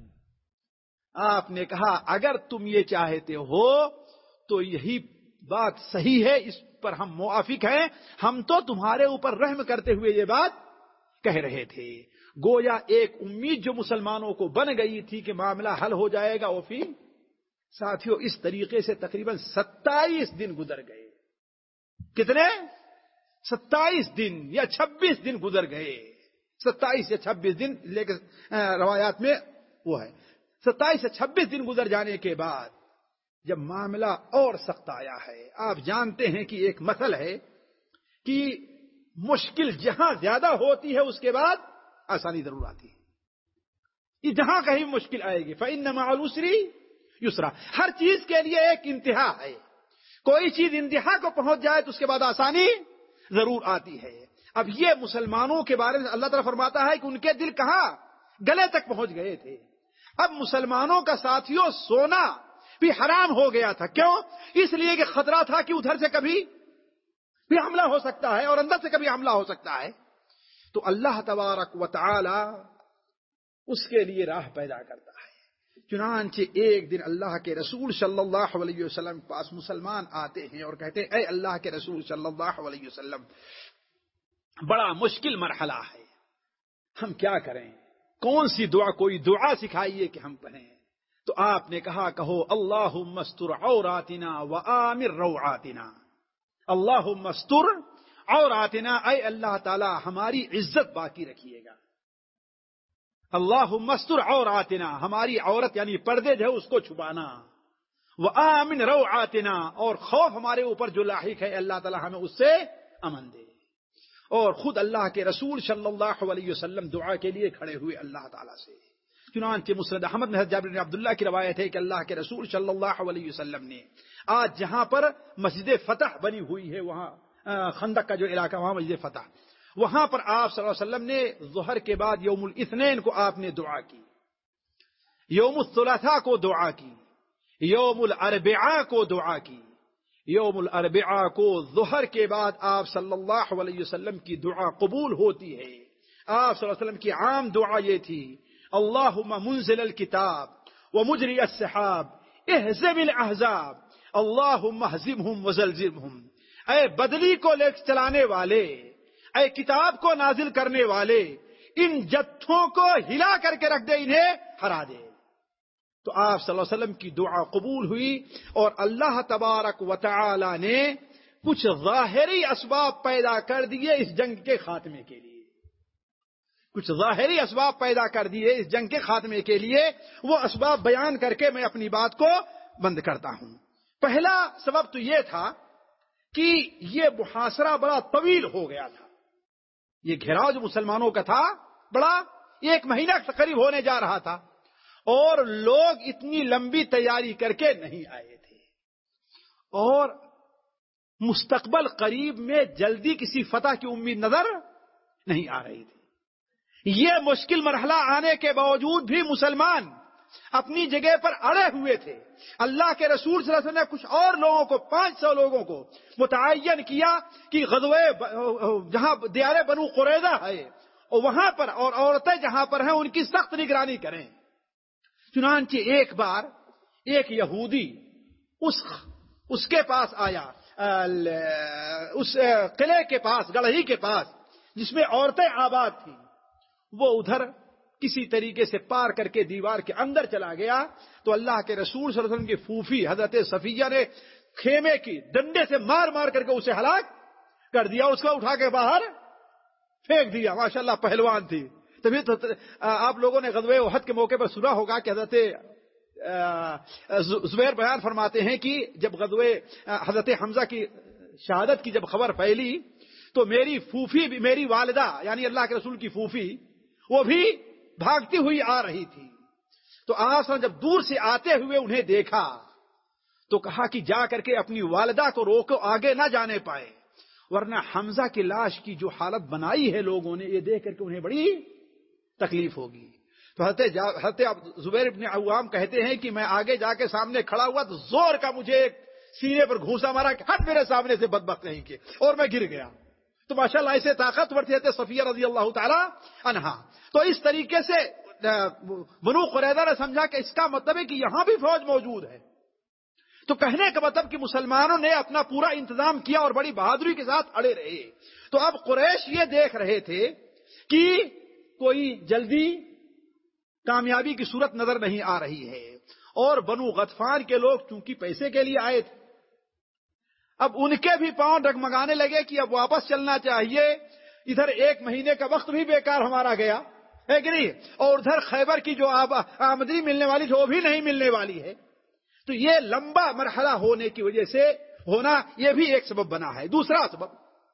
آپ نے کہا اگر تم یہ چاہتے ہو تو یہی بات صحیح ہے، اس پر ہم موافق ہیں، ہم تو تمہارے اوپر رحم کرتے ہوئے یہ بات کہہ رہے تھے۔ گویا ایک امید جو مسلمانوں کو بن گئی تھی کہ معاملہ حل ہو جائے گا، وہ پھر ساتھیوں اس طریقے سے تقریباً ستائیس دن گزر گئے۔ کتنے؟ ستائیس دن یا چھبیس دن گزر گئے، ستائیس یا چھبیس دن، لیکن روایات میں وہ ہے ستائیس سے چھبیس دن گزر جانے کے بعد جب معاملہ اور سخت آیا ہے، آپ جانتے ہیں کہ ایک مثل ہے کہ مشکل جہاں زیادہ ہوتی ہے اس کے بعد آسانی ضرور آتی ہے۔ جہاں کہیں مشکل آئے گی فَإِنَّ مَعَ الْعُسْرِ یسرا، ہر چیز کے لیے ایک انتہا ہے، کوئی چیز انتہا کو پہنچ جائے تو اس کے بعد آسانی ضرور آتی ہے۔ اب یہ مسلمانوں کے بارے میں اللہ تعالیٰ فرماتا ہے کہ ان کے دل کہاں گلے تک پہنچ گئے تھے۔ اب مسلمانوں کا ساتھیوں سونا بھی حرام ہو گیا تھا، کیوں؟ اس لیے کہ خطرہ تھا کہ ادھر سے کبھی بھی حملہ ہو سکتا ہے اور اندر سے کبھی حملہ ہو سکتا ہے۔ تو اللہ تبارک و تعالی اس کے لیے راہ پیدا کرتا ہے۔ چنانچہ ایک دن اللہ کے رسول صلی اللہ علیہ وسلم کے پاس مسلمان آتے ہیں اور کہتے ہیں اے اللہ کے رسول صلی اللہ علیہ وسلم، بڑا مشکل مرحلہ ہے، ہم کیا کریں؟ کون سی دعا، کوئی دعا سکھائیے کہ ہم پڑھیں۔ تو آپ نے کہا کہو اللہم استر عوراتنا وآمر روعاتنا، اللہم استر عوراتنا، اے اللہ تعالی ہماری عزت باقی رکھیے گا، اللہم استر عوراتنا، ہماری عورت یعنی پردے جو ہے اس کو چھپانا، وآمن روعاتنا، اور خوف ہمارے اوپر جو لاحق ہے اللہ تعالی ہمیں اس سے امن دے۔ اور خود اللہ کے رسول صلی اللہ علیہ وسلم دعا کے لیے کھڑے ہوئے اللہ تعالیٰ سے۔ چنانچہ مسند احمد میں جابر بن عبداللہ کی روایت ہے کہ اللہ کے رسول صلی اللہ علیہ وسلم نے آج جہاں پر مسجد فتح بنی ہوئی ہے، وہاں خندق کا جو علاقہ وہاں مسجد فتح، وہاں پر آپ صلی اللہ علیہ وسلم نے ظہر کے بعد یوم الاثنین کو آپ نے دعا کی، یوم الثلاثاء کو دعا کی، یوم الاربعاء کو دعا کی۔ یوم الاربعاء کو ظہر کے بعد آپ صلی اللہ علیہ وسلم کی دعا قبول ہوتی ہے۔ آپ صلی اللہ علیہ وسلم کی عام دعا یہ تھی اللہم منزل الکتاب ومجری السحاب اہزم الاحزاب اللہم اہزمہم وزلزلہم، اے بدلی کو لے چلانے والے، اے کتاب کو نازل کرنے والے، ان جتھوں کو ہلا کر کے رکھ دے، انہیں ہرا دے۔ تو آپ صلی اللہ علیہ وسلم کی دعا قبول ہوئی اور اللہ تبارک و تعالی نے کچھ ظاہری اسباب پیدا کر دیے اس جنگ کے خاتمے کے لیے، کچھ ظاہری اسباب پیدا کر دیے اس جنگ کے خاتمے کے لیے۔ وہ اسباب بیان کر کے میں اپنی بات کو بند کرتا ہوں۔ پہلا سبب تو یہ تھا کہ یہ محاصرہ بڑا طویل ہو گیا تھا، یہ گھیراؤ جو مسلمانوں کا تھا بڑا ایک مہینہ قریب ہونے جا رہا تھا، اور لوگ اتنی لمبی تیاری کر کے نہیں آئے تھے، اور مستقبل قریب میں جلدی کسی فتح کی امید نظر نہیں آ رہی تھی۔ یہ مشکل مرحلہ آنے کے باوجود بھی مسلمان اپنی جگہ پر اڑے ہوئے تھے۔ اللہ کے رسول صلی اللہ علیہ وسلم نے کچھ اور لوگوں کو، پانچ سو لوگوں کو متعین کیا کہ غزوہ جہاں دیار بنو قریظہ ہے اور وہاں پر، اور عورتیں جہاں پر ہیں ان کی سخت نگرانی کریں۔ چنانچہ ایک بار ایک یہودی اس اس کے پاس آیا، اس قلعے کے پاس، گڑھئی کے پاس جس میں عورتیں آباد تھیں، وہ ادھر کسی طریقے سے پار کر کے دیوار کے اندر چلا گیا تو اللہ کے رسول صلی اللہ علیہ وسلم کی پھوپھی حضرت صفیہ نے خیمے کی ڈنڈے سے مار مار کر کے اسے ہلاک کر دیا، اس کو اٹھا کے باہر پھینک دیا۔ ماشاءاللہ پہلوان تھی۔ تبھی تو آپ لوگوں نے غزوہ احد کے موقع پر سنا ہوگا کہ حضرت زبیر بیان فرماتے ہیں کہ جب غزوہ حضرت حمزہ کی شہادت کی جب خبر پھیلی تو میری پھوپھی بھی، میری والدہ یعنی اللہ کے رسول کی پھوپھی، وہ بھی بھاگتی ہوئی آ رہی تھی۔ تو آپ جب دور سے آتے ہوئے انہیں دیکھا تو کہا کہ جا کر کے اپنی والدہ کو روکو، آگے نہ جانے پائے، ورنہ حمزہ کی لاش کی جو حالت بنائی ہے لوگوں نے، یہ دیکھ کر کے انہیں بڑی تکلیف ہوگی۔ تو حضرت حضرت زبیر ابن عوام کہتے ہیں کہ میں آگے جا کے سامنے کھڑا ہوا تو زور کا مجھے ایک سینے پر گھونسا مارا کہ ہٹ میرے سامنے سے بدبخت نہیں کے، اور میں گر گیا. تو ماشاءاللہ ایسے طاقتور تھے صفیہ رضی اللہ تعالی عنہا. تو اس طریقے سے بنو قریظہ نے سمجھا کہ اس کا مطلب ہے کہ یہاں بھی فوج موجود ہے. تو کہنے کا مطلب کہ مسلمانوں نے اپنا پورا انتظام کیا اور بڑی بہادری کے ساتھ اڑے رہے. تو اب قریش یہ دیکھ رہے تھے کہ کوئی جلدی کامیابی کی صورت نظر نہیں آ رہی ہے، اور بنو غطفان کے لوگ چونکہ پیسے کے لیے آئے تھے، اب ان کے بھی پاؤں ڈگمگانے لگے کہ اب واپس چلنا چاہیے. ادھر ایک مہینے کا وقت بھی بیکار ہمارا گیا ہے کہ نہیں، اور ادھر خیبر کی جو آمدنی ملنے والی تھی وہ بھی نہیں ملنے والی ہے. تو یہ لمبا مرحلہ ہونے کی وجہ سے ہونا یہ بھی ایک سبب بنا ہے. دوسرا سبب،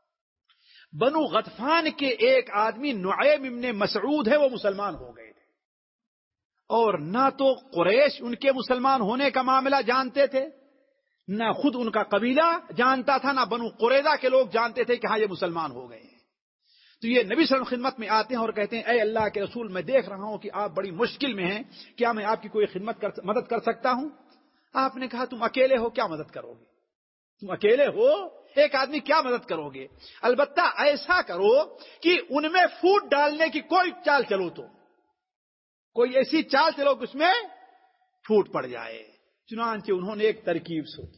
بنو غطفان کے ایک آدمی نعیم ابن مسعود ہے، وہ مسلمان ہو گئے تھے، اور نہ تو قریش ان کے مسلمان ہونے کا معاملہ جانتے تھے، نہ خود ان کا قبیلہ جانتا تھا، نہ بنو قریظہ کے لوگ جانتے تھے کہ ہاں یہ مسلمان ہو گئے ہیں. تو یہ نبی صلی اللہ علیہ وسلم خدمت میں آتے ہیں اور کہتے ہیں اے اللہ کے رسول، میں دیکھ رہا ہوں کہ آپ بڑی مشکل میں ہیں، کیا میں آپ کی کوئی خدمت کر مدد کر سکتا ہوں؟ آپ نے کہا تم اکیلے ہو، کیا مدد کرو گے؟ تم اکیلے ہو، ایک آدمی کیا مدد کرو گے؟ البتہ ایسا کرو کہ ان میں پھوٹ ڈالنے کی کوئی چال چلو، تو کوئی ایسی چال چلو کہ اس میں پھوٹ پڑ جائے. چنانچہ انہوں نے ایک ترکیب سوچی،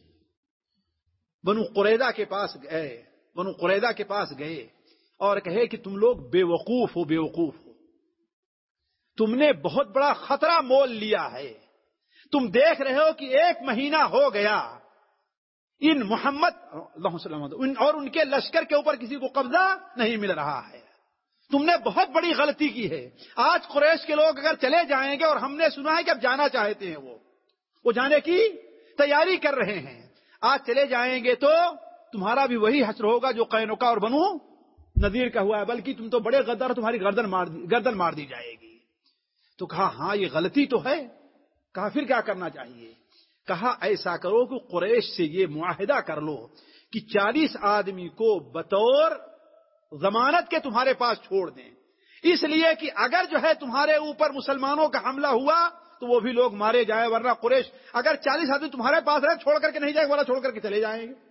بنو قریظہ کے پاس گئے بنو قریظہ کے پاس گئے اور کہے کہ تم لوگ بے وقوف ہو بے وقوف ہو تم نے بہت بڑا خطرہ مول لیا ہے. تم دیکھ رہے ہو کہ ایک مہینہ ہو گیا ان محمد اللہ صلی اللہ علیہ وسلم اور ان کے لشکر کے اوپر کسی کو قبضہ نہیں مل رہا ہے. تم نے بہت بڑی غلطی کی ہے. آج قریش کے لوگ اگر چلے جائیں گے، اور ہم نے سنا ہے کہ اب جانا چاہتے ہیں، وہ وہ جانے کی تیاری کر رہے ہیں، آج چلے جائیں گے تو تمہارا بھی وہی حشر ہوگا جو قینقاع اور بنو نذیر کا ہوا ہے، بلکہ تم تو بڑے غدار، تمہاری گردن مار دی گردن مار دی جائے گی. تو کہا ہاں یہ غلطی تو ہے. کہا پھر کیا کرنا چاہیے؟ کہا ایسا کرو کہ قریش سے یہ معاہدہ کر لو کہ چالیس آدمی کو بطور ضمانت کے تمہارے پاس چھوڑ دیں، اس لیے کہ اگر جو ہے تمہارے اوپر مسلمانوں کا حملہ ہوا تو وہ بھی لوگ مارے جائیں، ورنہ قریش اگر چالیس آدمی تمہارے پاس رہے چھوڑ کر کے نہیں جائے ورنہ چھوڑ کر کے چلے جائیں گے.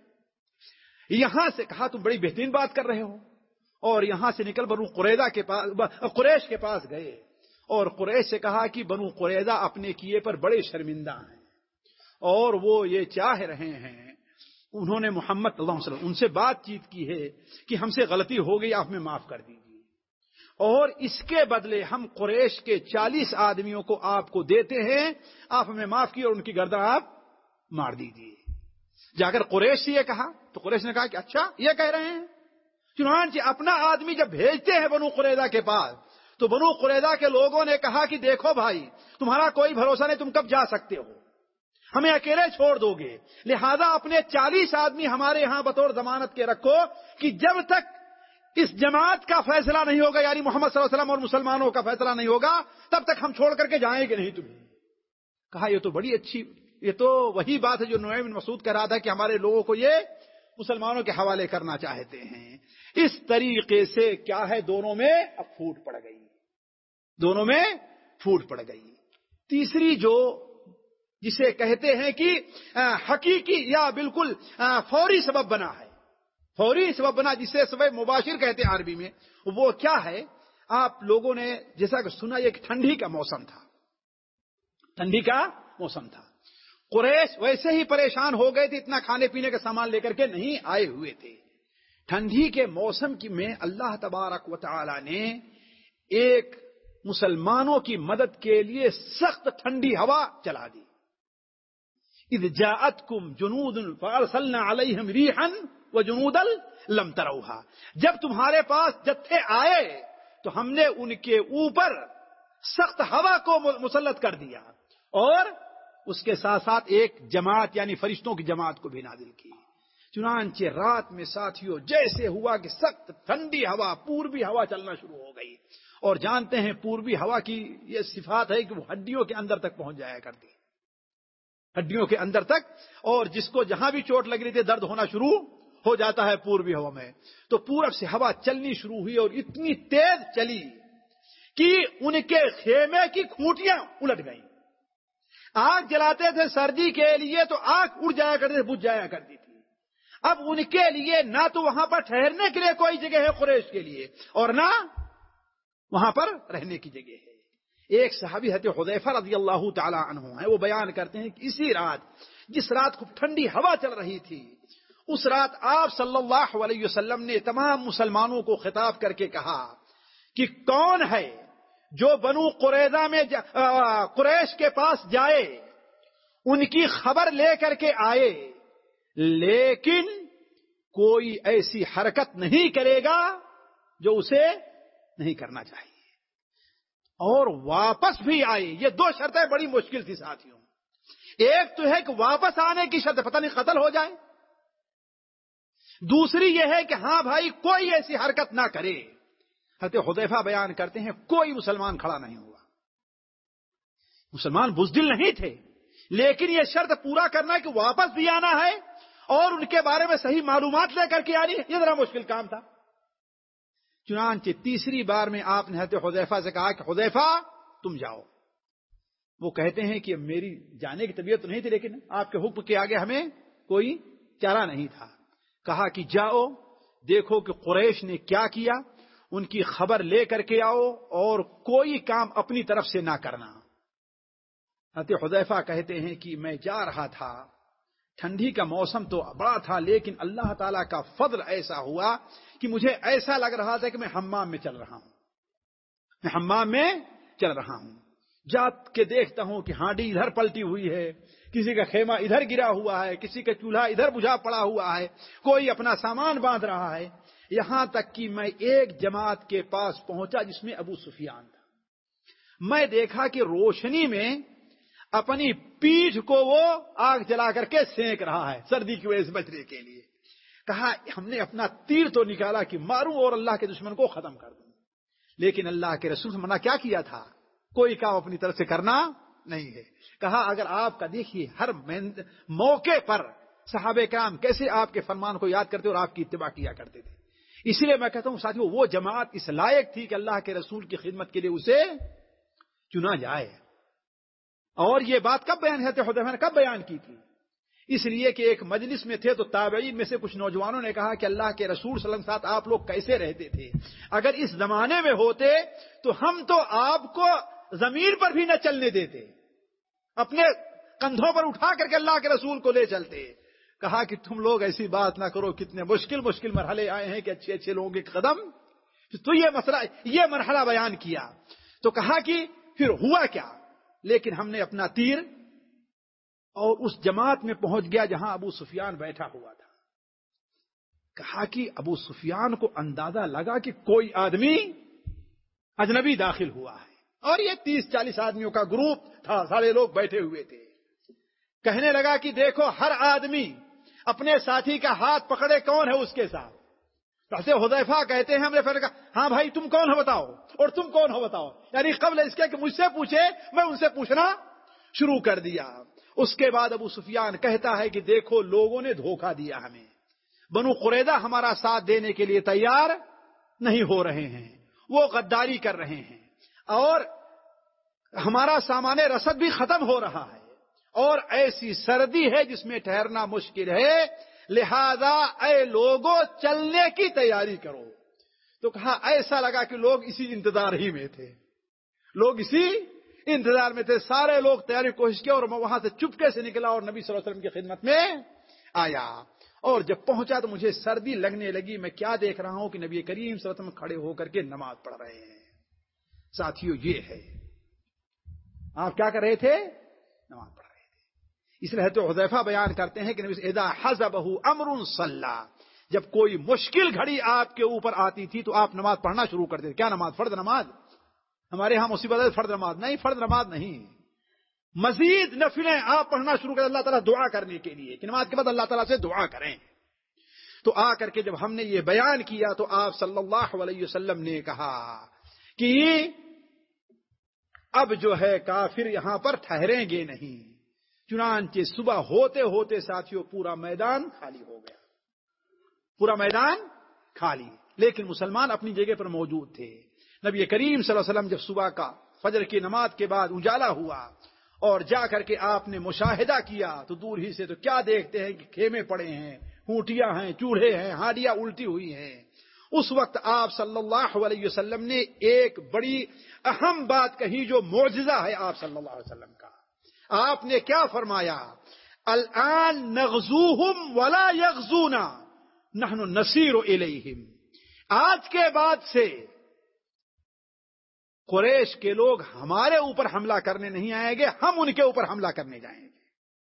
یہاں سے کہا تم بڑی بہترین بات کر رہے ہو، اور یہاں سے نکل بنو قریظہ کے پاس قریش کے پاس گئے اور قریش سے کہا کہ بنو قریظہ اپنے کیے پر بڑے شرمندہ ہیں اور وہ یہ چاہ رہے ہیں، انہوں نے محمد صلی اللہ علیہ وسلم ان سے بات چیت کی ہے کہ ہم سے غلطی ہو گئی، آپ میں معاف کر دیجیے، اور اس کے بدلے ہم قریش کے چالیس آدمیوں کو آپ کو دیتے ہیں، آپ ہمیں معاف کیے اور ان کی گردن آپ مار دیجیے. جا کر قریش سے یہ کہا تو قریش نے کہا کہ اچھا یہ کہہ رہے ہیں. چنانچہ اپنا آدمی جب بھیجتے ہیں بنو قریظہ کے پاس تو بنو قریظہ کے لوگوں نے کہا کہ دیکھو بھائی، تمہارا کوئی بھروسہ نہیں، تم کب جا سکتے ہو، ہمیں اکیلے چھوڑ دو گے، لہذا اپنے چالیس آدمی ہمارے یہاں بطور ضمانت کے رکھو کہ جب تک اس جماعت کا فیصلہ نہیں ہوگا، یعنی محمد صلی اللہ علیہ وسلم اور مسلمانوں کا فیصلہ نہیں ہوگا، تب تک ہم چھوڑ کر کے جائیں گے نہیں تمہیں. کہا یہ تو بڑی اچھی، یہ تو وہی بات ہے جو نعیم بن مسعود کہہ رہا تھا کہ ہمارے لوگوں کو یہ مسلمانوں کے حوالے کرنا چاہتے ہیں. اس طریقے سے کیا ہے، دونوں میں اب پھوٹ پڑ گئی دونوں میں پھوٹ پڑ گئی. تیسری جو جسے کہتے ہیں کہ حقیقی یا بالکل فوری سبب بنا ہے، فوری سبب بنا جسے سبب مباشر کہتے ہیں عربی میں، وہ کیا ہے؟ آپ لوگوں نے جیسا کہ سنا یہ کہ ٹھنڈی کا موسم تھا ٹھنڈی کا موسم تھا قریش ویسے ہی پریشان ہو گئے تھے، اتنا کھانے پینے کا سامان لے کر کے نہیں آئے ہوئے تھے. ٹھنڈی کے موسم کی میں اللہ تبارک و تعالی نے ایک مسلمانوں کی مدد کے لیے سخت ٹھنڈی ہوا چلا دی. اذ جاءتکم جنود فارسلنا علیہم ریحا وجنودا لم تروها، جب تمہارے پاس جتھے آئے تو ہم نے ان کے اوپر سخت ہوا کو مسلط کر دیا اور اس کے ساتھ ساتھ ایک جماعت یعنی فرشتوں کی جماعت کو بھی نازل کی. چنانچہ رات میں ساتھیوں جیسے ہوا کہ سخت ٹھنڈی ہوا پوربی ہوا چلنا شروع ہو گئی، اور جانتے ہیں پوربی ہوا کی یہ صفات ہے کہ وہ ہڈیوں کے اندر تک پہنچ جایا کرتی، ہڈیوں کے اندر تک، اور جس کو جہاں بھی چوٹ لگ رہی تھی درد ہونا شروع ہو جاتا ہے پوربی ہوا میں. تو پورب سے ہوا چلنی شروع ہوئی اور اتنی تیز چلی کہ ان کے خیمے کی کھوٹیاں الٹ گئیں. آگ جلاتے تھے سردی کے لیے تو آگ اڑ جایا کرتے تھے، بجھ جایا کرتی تھی۔ اب ان کے لیے نہ تو وہاں پر ٹھہرنے کے لیے کوئی جگہ ہے قریش کے لیے، اور نہ وہاں پر رہنے کی جگہ ہے۔ ایک صحابی حضرت حذیفہ رضی اللہ تعالی عنہ ہیں، وہ بیان کرتے ہیں کہ اسی رات، جس رات خوب ٹھنڈی ہوا چل رہی تھی، اس رات آپ صلی اللہ علیہ وسلم نے تمام مسلمانوں کو خطاب کر کے کہا کہ کون ہے جو بنو قریظہ میں جا قریش کے پاس جائے، ان کی خبر لے کر کے آئے، لیکن کوئی ایسی حرکت نہیں کرے گا جو اسے نہیں کرنا چاہیے، اور واپس بھی آئے۔ یہ دو شرطیں بڑی مشکل تھی ساتھیوں۔ ایک تو ہے کہ واپس آنے کی شرط، پتہ نہیں قتل ہو جائے، دوسری یہ ہے کہ ہاں بھائی کوئی ایسی حرکت نہ کرے۔ حضرت حذیفہ بیان کرتے ہیں کوئی مسلمان کھڑا نہیں ہوا، مسلمان بزدل نہیں تھے، لیکن یہ شرط پورا کرنا کہ واپس بھی آنا ہے اور ان کے بارے میں صحیح معلومات لے کر کے آنی، یہ ذرا مشکل کام تھا۔ چنانچہ تیسری بار میں آپ نے حضرت حذیفہ سے کہا کہ حذیفہ تم جاؤ۔ وہ کہتے ہیں کہ میری جانے کی طبیعت تو نہیں تھی، لیکن آپ کے حکم کے آگے ہمیں کوئی چارہ نہیں تھا۔ کہا کہ جاؤ، دیکھو کہ قریش نے کیا کیا، ان کی خبر لے کر کے آؤ، اور کوئی کام اپنی طرف سے نہ کرنا۔ حضرت حذیفہ کہتے ہیں کہ میں جا رہا تھا، ٹھنڈی کا موسم تو بڑا تھا، لیکن اللہ تعالیٰ کا فضل ایسا ہوا کہ مجھے ایسا لگ رہا تھا کہ میں حمام میں چل رہا ہوں، میں حمام میں چل رہا ہوں۔ جا کے دیکھتا ہوں کہ ہانڈی ادھر پلٹی ہوئی ہے، کسی کا خیمہ ادھر گرا ہوا ہے، کسی کا چولہا ادھر بجھا پڑا ہوا ہے، کوئی اپنا سامان باندھ رہا ہے، یہاں تک کہ میں ایک جماعت کے پاس پہنچا جس میں ابو سفیان تھا۔ میں دیکھا کہ روشنی میں اپنی پیٹھ کو وہ آگ جلا کر کے سینک رہا ہے سردی کی وجہ سے بچنے کے لیے۔ کہا ہم نے اپنا تیر تو نکالا کہ ماروں اور اللہ کے دشمن کو ختم کر دوں، لیکن اللہ کے رسول نے منع کیا کیا تھا؟ کوئی کام اپنی طرف سے کرنا نہیں ہے۔ کہا اگر آپ کا دیکھیے ہر موقع پر صحابہ کرام کیسے آپ کے فرمان کو یاد کرتے اور آپ کی اتباع کیا کرتے تھے۔ اسی لیے میں کہتا ہوں ساتھیو، وہ جماعت اس لائق تھی کہ اللہ کے رسول کی خدمت کے لیے اسے چنا جائے۔ اور یہ بات کب بیان ہے؟ حذیفہ نے کب بیان کی تھی؟ اس لیے کہ ایک مجلس میں تھے تو تابعین میں سے کچھ نوجوانوں نے کہا کہ اللہ کے رسول صلی اللہ علیہ وسلم کے ساتھ آپ لوگ کیسے رہتے تھے؟ اگر اس زمانے میں ہوتے تو ہم تو آپ کو زمین پر بھی نہ چلنے دیتے، اپنے کندھوں پر اٹھا کر کے اللہ کے رسول کو لے چلتے۔ کہا کہ تم لوگ ایسی بات نہ کرو، کتنے مشکل مشکل مرحلے آئے ہیں کہ اچھے اچھے لوگوں کے قدم، تو یہ مسئلہ یہ مرحلہ بیان کیا۔ تو کہا کہ پھر ہوا کیا؟ لیکن ہم نے اپنا تیر اور اس جماعت میں پہنچ گیا جہاں ابو سفیان بیٹھا ہوا تھا۔ کہا کہ ابو سفیان کو اندازہ لگا کہ کوئی آدمی اجنبی داخل ہوا ہے، اور یہ تیس چالیس آدمیوں کا گروپ تھا، سارے لوگ بیٹھے ہوئے تھے۔ کہنے لگا کہ دیکھو ہر آدمی اپنے ساتھی کا ہاتھ پکڑے کون ہے اس کے ساتھ۔ جیسے حذیفہ کہتے ہیں ہم نے پھر کہا ہاں بھائی تم کون ہو بتاؤ، اور تم کون ہو بتاؤ، یعنی قبل اس کے کہ مجھ سے پوچھے میں ان سے پوچھنا شروع کر دیا۔ اس کے بعد ابو سفیان کہتا ہے کہ دیکھو لوگوں نے دھوکہ دیا ہمیں، بنو قریظہ ہمارا ساتھ دینے کے لیے تیار نہیں ہو رہے ہیں، وہ غداری کر رہے ہیں، اور ہمارا سامان رسد بھی ختم ہو رہا ہے، اور ایسی سردی ہے جس میں ٹھہرنا مشکل ہے، لہذا اے لوگوں چلنے کی تیاری کرو۔ تو کہا ایسا لگا کہ لوگ اسی انتظار ہی میں تھے، لوگ اسی انتظار میں تھے، سارے لوگ تیاری کوشش کی، اور میں وہاں سے چپکے سے نکلا اور نبی صلی اللہ علیہ وسلم کی خدمت میں آیا۔ اور جب پہنچا تو مجھے سردی لگنے لگی، میں کیا دیکھ رہا ہوں کہ نبی کریم صلی اللہ علیہ وسلم کھڑے ہو کر کے نماز پڑھ رہے ہیں۔ ساتھیو یہ ہے، آپ کیا کر رہے تھے؟ نماز پڑھ رہے تھے۔ اس لیے تو حذیفہ بیان کرتے ہیں کہ نبی اذا حزبہ امر صلی، جب کوئی مشکل گھڑی آپ کے اوپر آتی تھی تو آپ نماز پڑھنا شروع کرتے تھے۔ کیا نماز؟ فرض نماز۔ ہمارے ہاں مصیبت ہے فرض نماز نہیں، فرض نماز نہیں، مزید نفلیں آپ پڑھنا شروع کریں اللہ تعالیٰ دعا کرنے کے لیے کہ نماز کے بعد اللہ تعالیٰ سے دعا کریں۔ تو آ کر کے جب ہم نے یہ بیان کیا تو آپ صلی اللہ علیہ وسلم نے کہا کہ اب جو ہے کافر یہاں پر ٹھہریں گے نہیں۔ چنانچہ صبح ہوتے ہوتے ساتھیوں پورا میدان خالی ہو گیا، پورا میدان خالی، لیکن مسلمان اپنی جگہ پر موجود تھے۔ نبی کریم صلی اللہ علیہ وسلم جب صبح کا فجر کی نماز کے بعد اجالا ہوا اور جا کر کے آپ نے مشاہدہ کیا تو دور ہی سے تو کیا دیکھتے ہیں کہ خیمے پڑے ہیں، ہونٹیاں ہیں، چولہے ہیں، ہانڈیاں الٹی ہوئی ہیں۔ اس وقت آپ صلی اللہ علیہ وسلم نے ایک بڑی اہم بات کہی جو معجزہ ہے آپ صلی اللہ علیہ وسلم کا۔ آپ نے کیا فرمایا؟ الآن نغزوہم ولا یغزونا نحن نسیر الیہم۔ آج کے بعد سے قریش کے لوگ ہمارے اوپر حملہ کرنے نہیں آئیں گے، ہم ان کے اوپر حملہ کرنے جائیں گے۔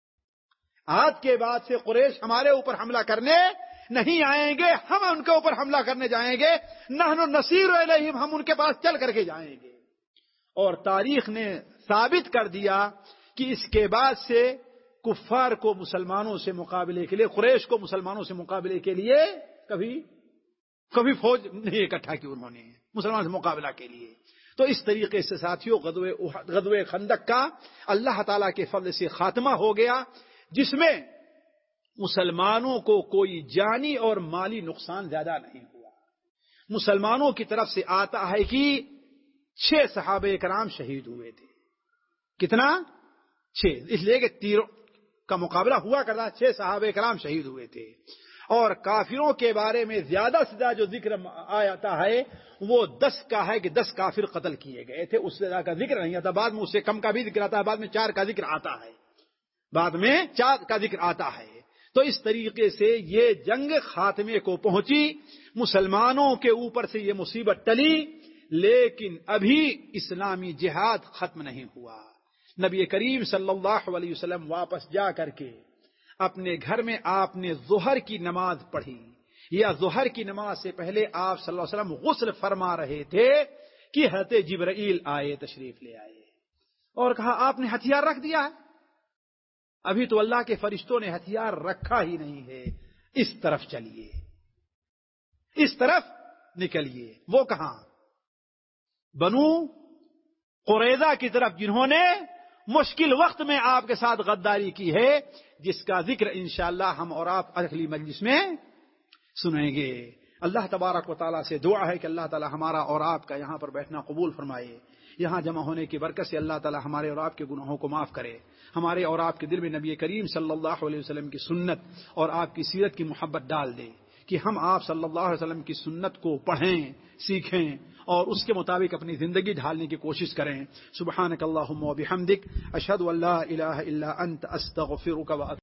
آج کے بعد سے قریش ہمارے اوپر حملہ کرنے نہیں آئیں گے، ہم ان کے اوپر حملہ کرنے جائیں گے۔ نحن نسیر الیہم، ہم ان کے پاس چل کر کے جائیں گے۔ اور تاریخ نے ثابت کر دیا کہ اس کے بعد سے کفار کو مسلمانوں سے مقابلے کے لیے، قریش کو مسلمانوں سے مقابلے کے لیے کبھی کبھی فوج نہیں اکٹھا کی انہوں نے مسلمانوں سے مقابلہ کے لیے۔ تو اس طریقے سے ساتھیوں غزوہ خندق کا اللہ تعالیٰ کے فضل سے خاتمہ ہو گیا، جس میں مسلمانوں کو کوئی جانی اور مالی نقصان زیادہ نہیں ہوا۔ مسلمانوں کی طرف سے آتا ہے کہ چھ صحابہ کرام شہید ہوئے تھے۔ کتنا؟ چھ، اس لیے کہ تیروں کا مقابلہ ہوا کرتا، چھ صحابہ کرام شہید ہوئے تھے۔ اور کافروں کے بارے میں زیادہ سے زیادہ جو ذکر آتا ہے وہ دس کا ہے کہ دس کافر قتل کیے گئے تھے، اس سے زیادہ کا ذکر نہیں آتا۔ بعد میں اس سے کم کا بھی ذکر آتا ہے، بعد میں چار کا ذکر آتا ہے، بعد میں چار کا ذکر آتا ہے۔ تو اس طریقے سے یہ جنگ خاتمے کو پہنچی، مسلمانوں کے اوپر سے یہ مصیبت ٹلی، لیکن ابھی اسلامی جہاد ختم نہیں ہوا۔ نبی کریم صلی اللہ علیہ وسلم واپس جا کر کے اپنے گھر میں آپ نے ظہر کی نماز پڑھی، یا ظہر کی نماز سے پہلے آپ صلی اللہ علیہ وسلم غسل فرما رہے تھے کہ حضرت جبرائیل آئے، تشریف لے آئے، اور کہا آپ نے ہتھیار رکھ دیا ہے؟ ابھی تو اللہ کے فرشتوں نے ہتھیار رکھا ہی نہیں ہے، اس طرف چلیے، اس طرف نکلیے۔ وہ کہاں؟ بنو قریظہ کی طرف، جنہوں نے مشکل وقت میں آپ کے ساتھ غداری کی ہے، جس کا ذکر انشاءاللہ ہم اور آپ اگلی مجلس میں سنیں گے۔ اللہ تبارک و تعالیٰ سے دعا ہے کہ اللہ تعالیٰ ہمارا اور آپ کا یہاں پر بیٹھنا قبول فرمائے، یہاں جمع ہونے کی برکت سے اللہ تعالیٰ ہمارے اور آپ کے گناہوں کو معاف کرے، ہمارے اور آپ کے دل میں نبی کریم صلی اللہ علیہ وسلم کی سنت اور آپ کی سیرت کی محبت ڈال دے، کہ ہم آپ صلی اللہ علیہ وسلم کی سنت کو پڑھیں، سیکھیں اور اس کے مطابق اپنی زندگی ڈھالنے کی کوشش کریں۔ سبحانک اللہم و بحمدک، اشہد ان لا الہ الا انت، استغفرک و اتوب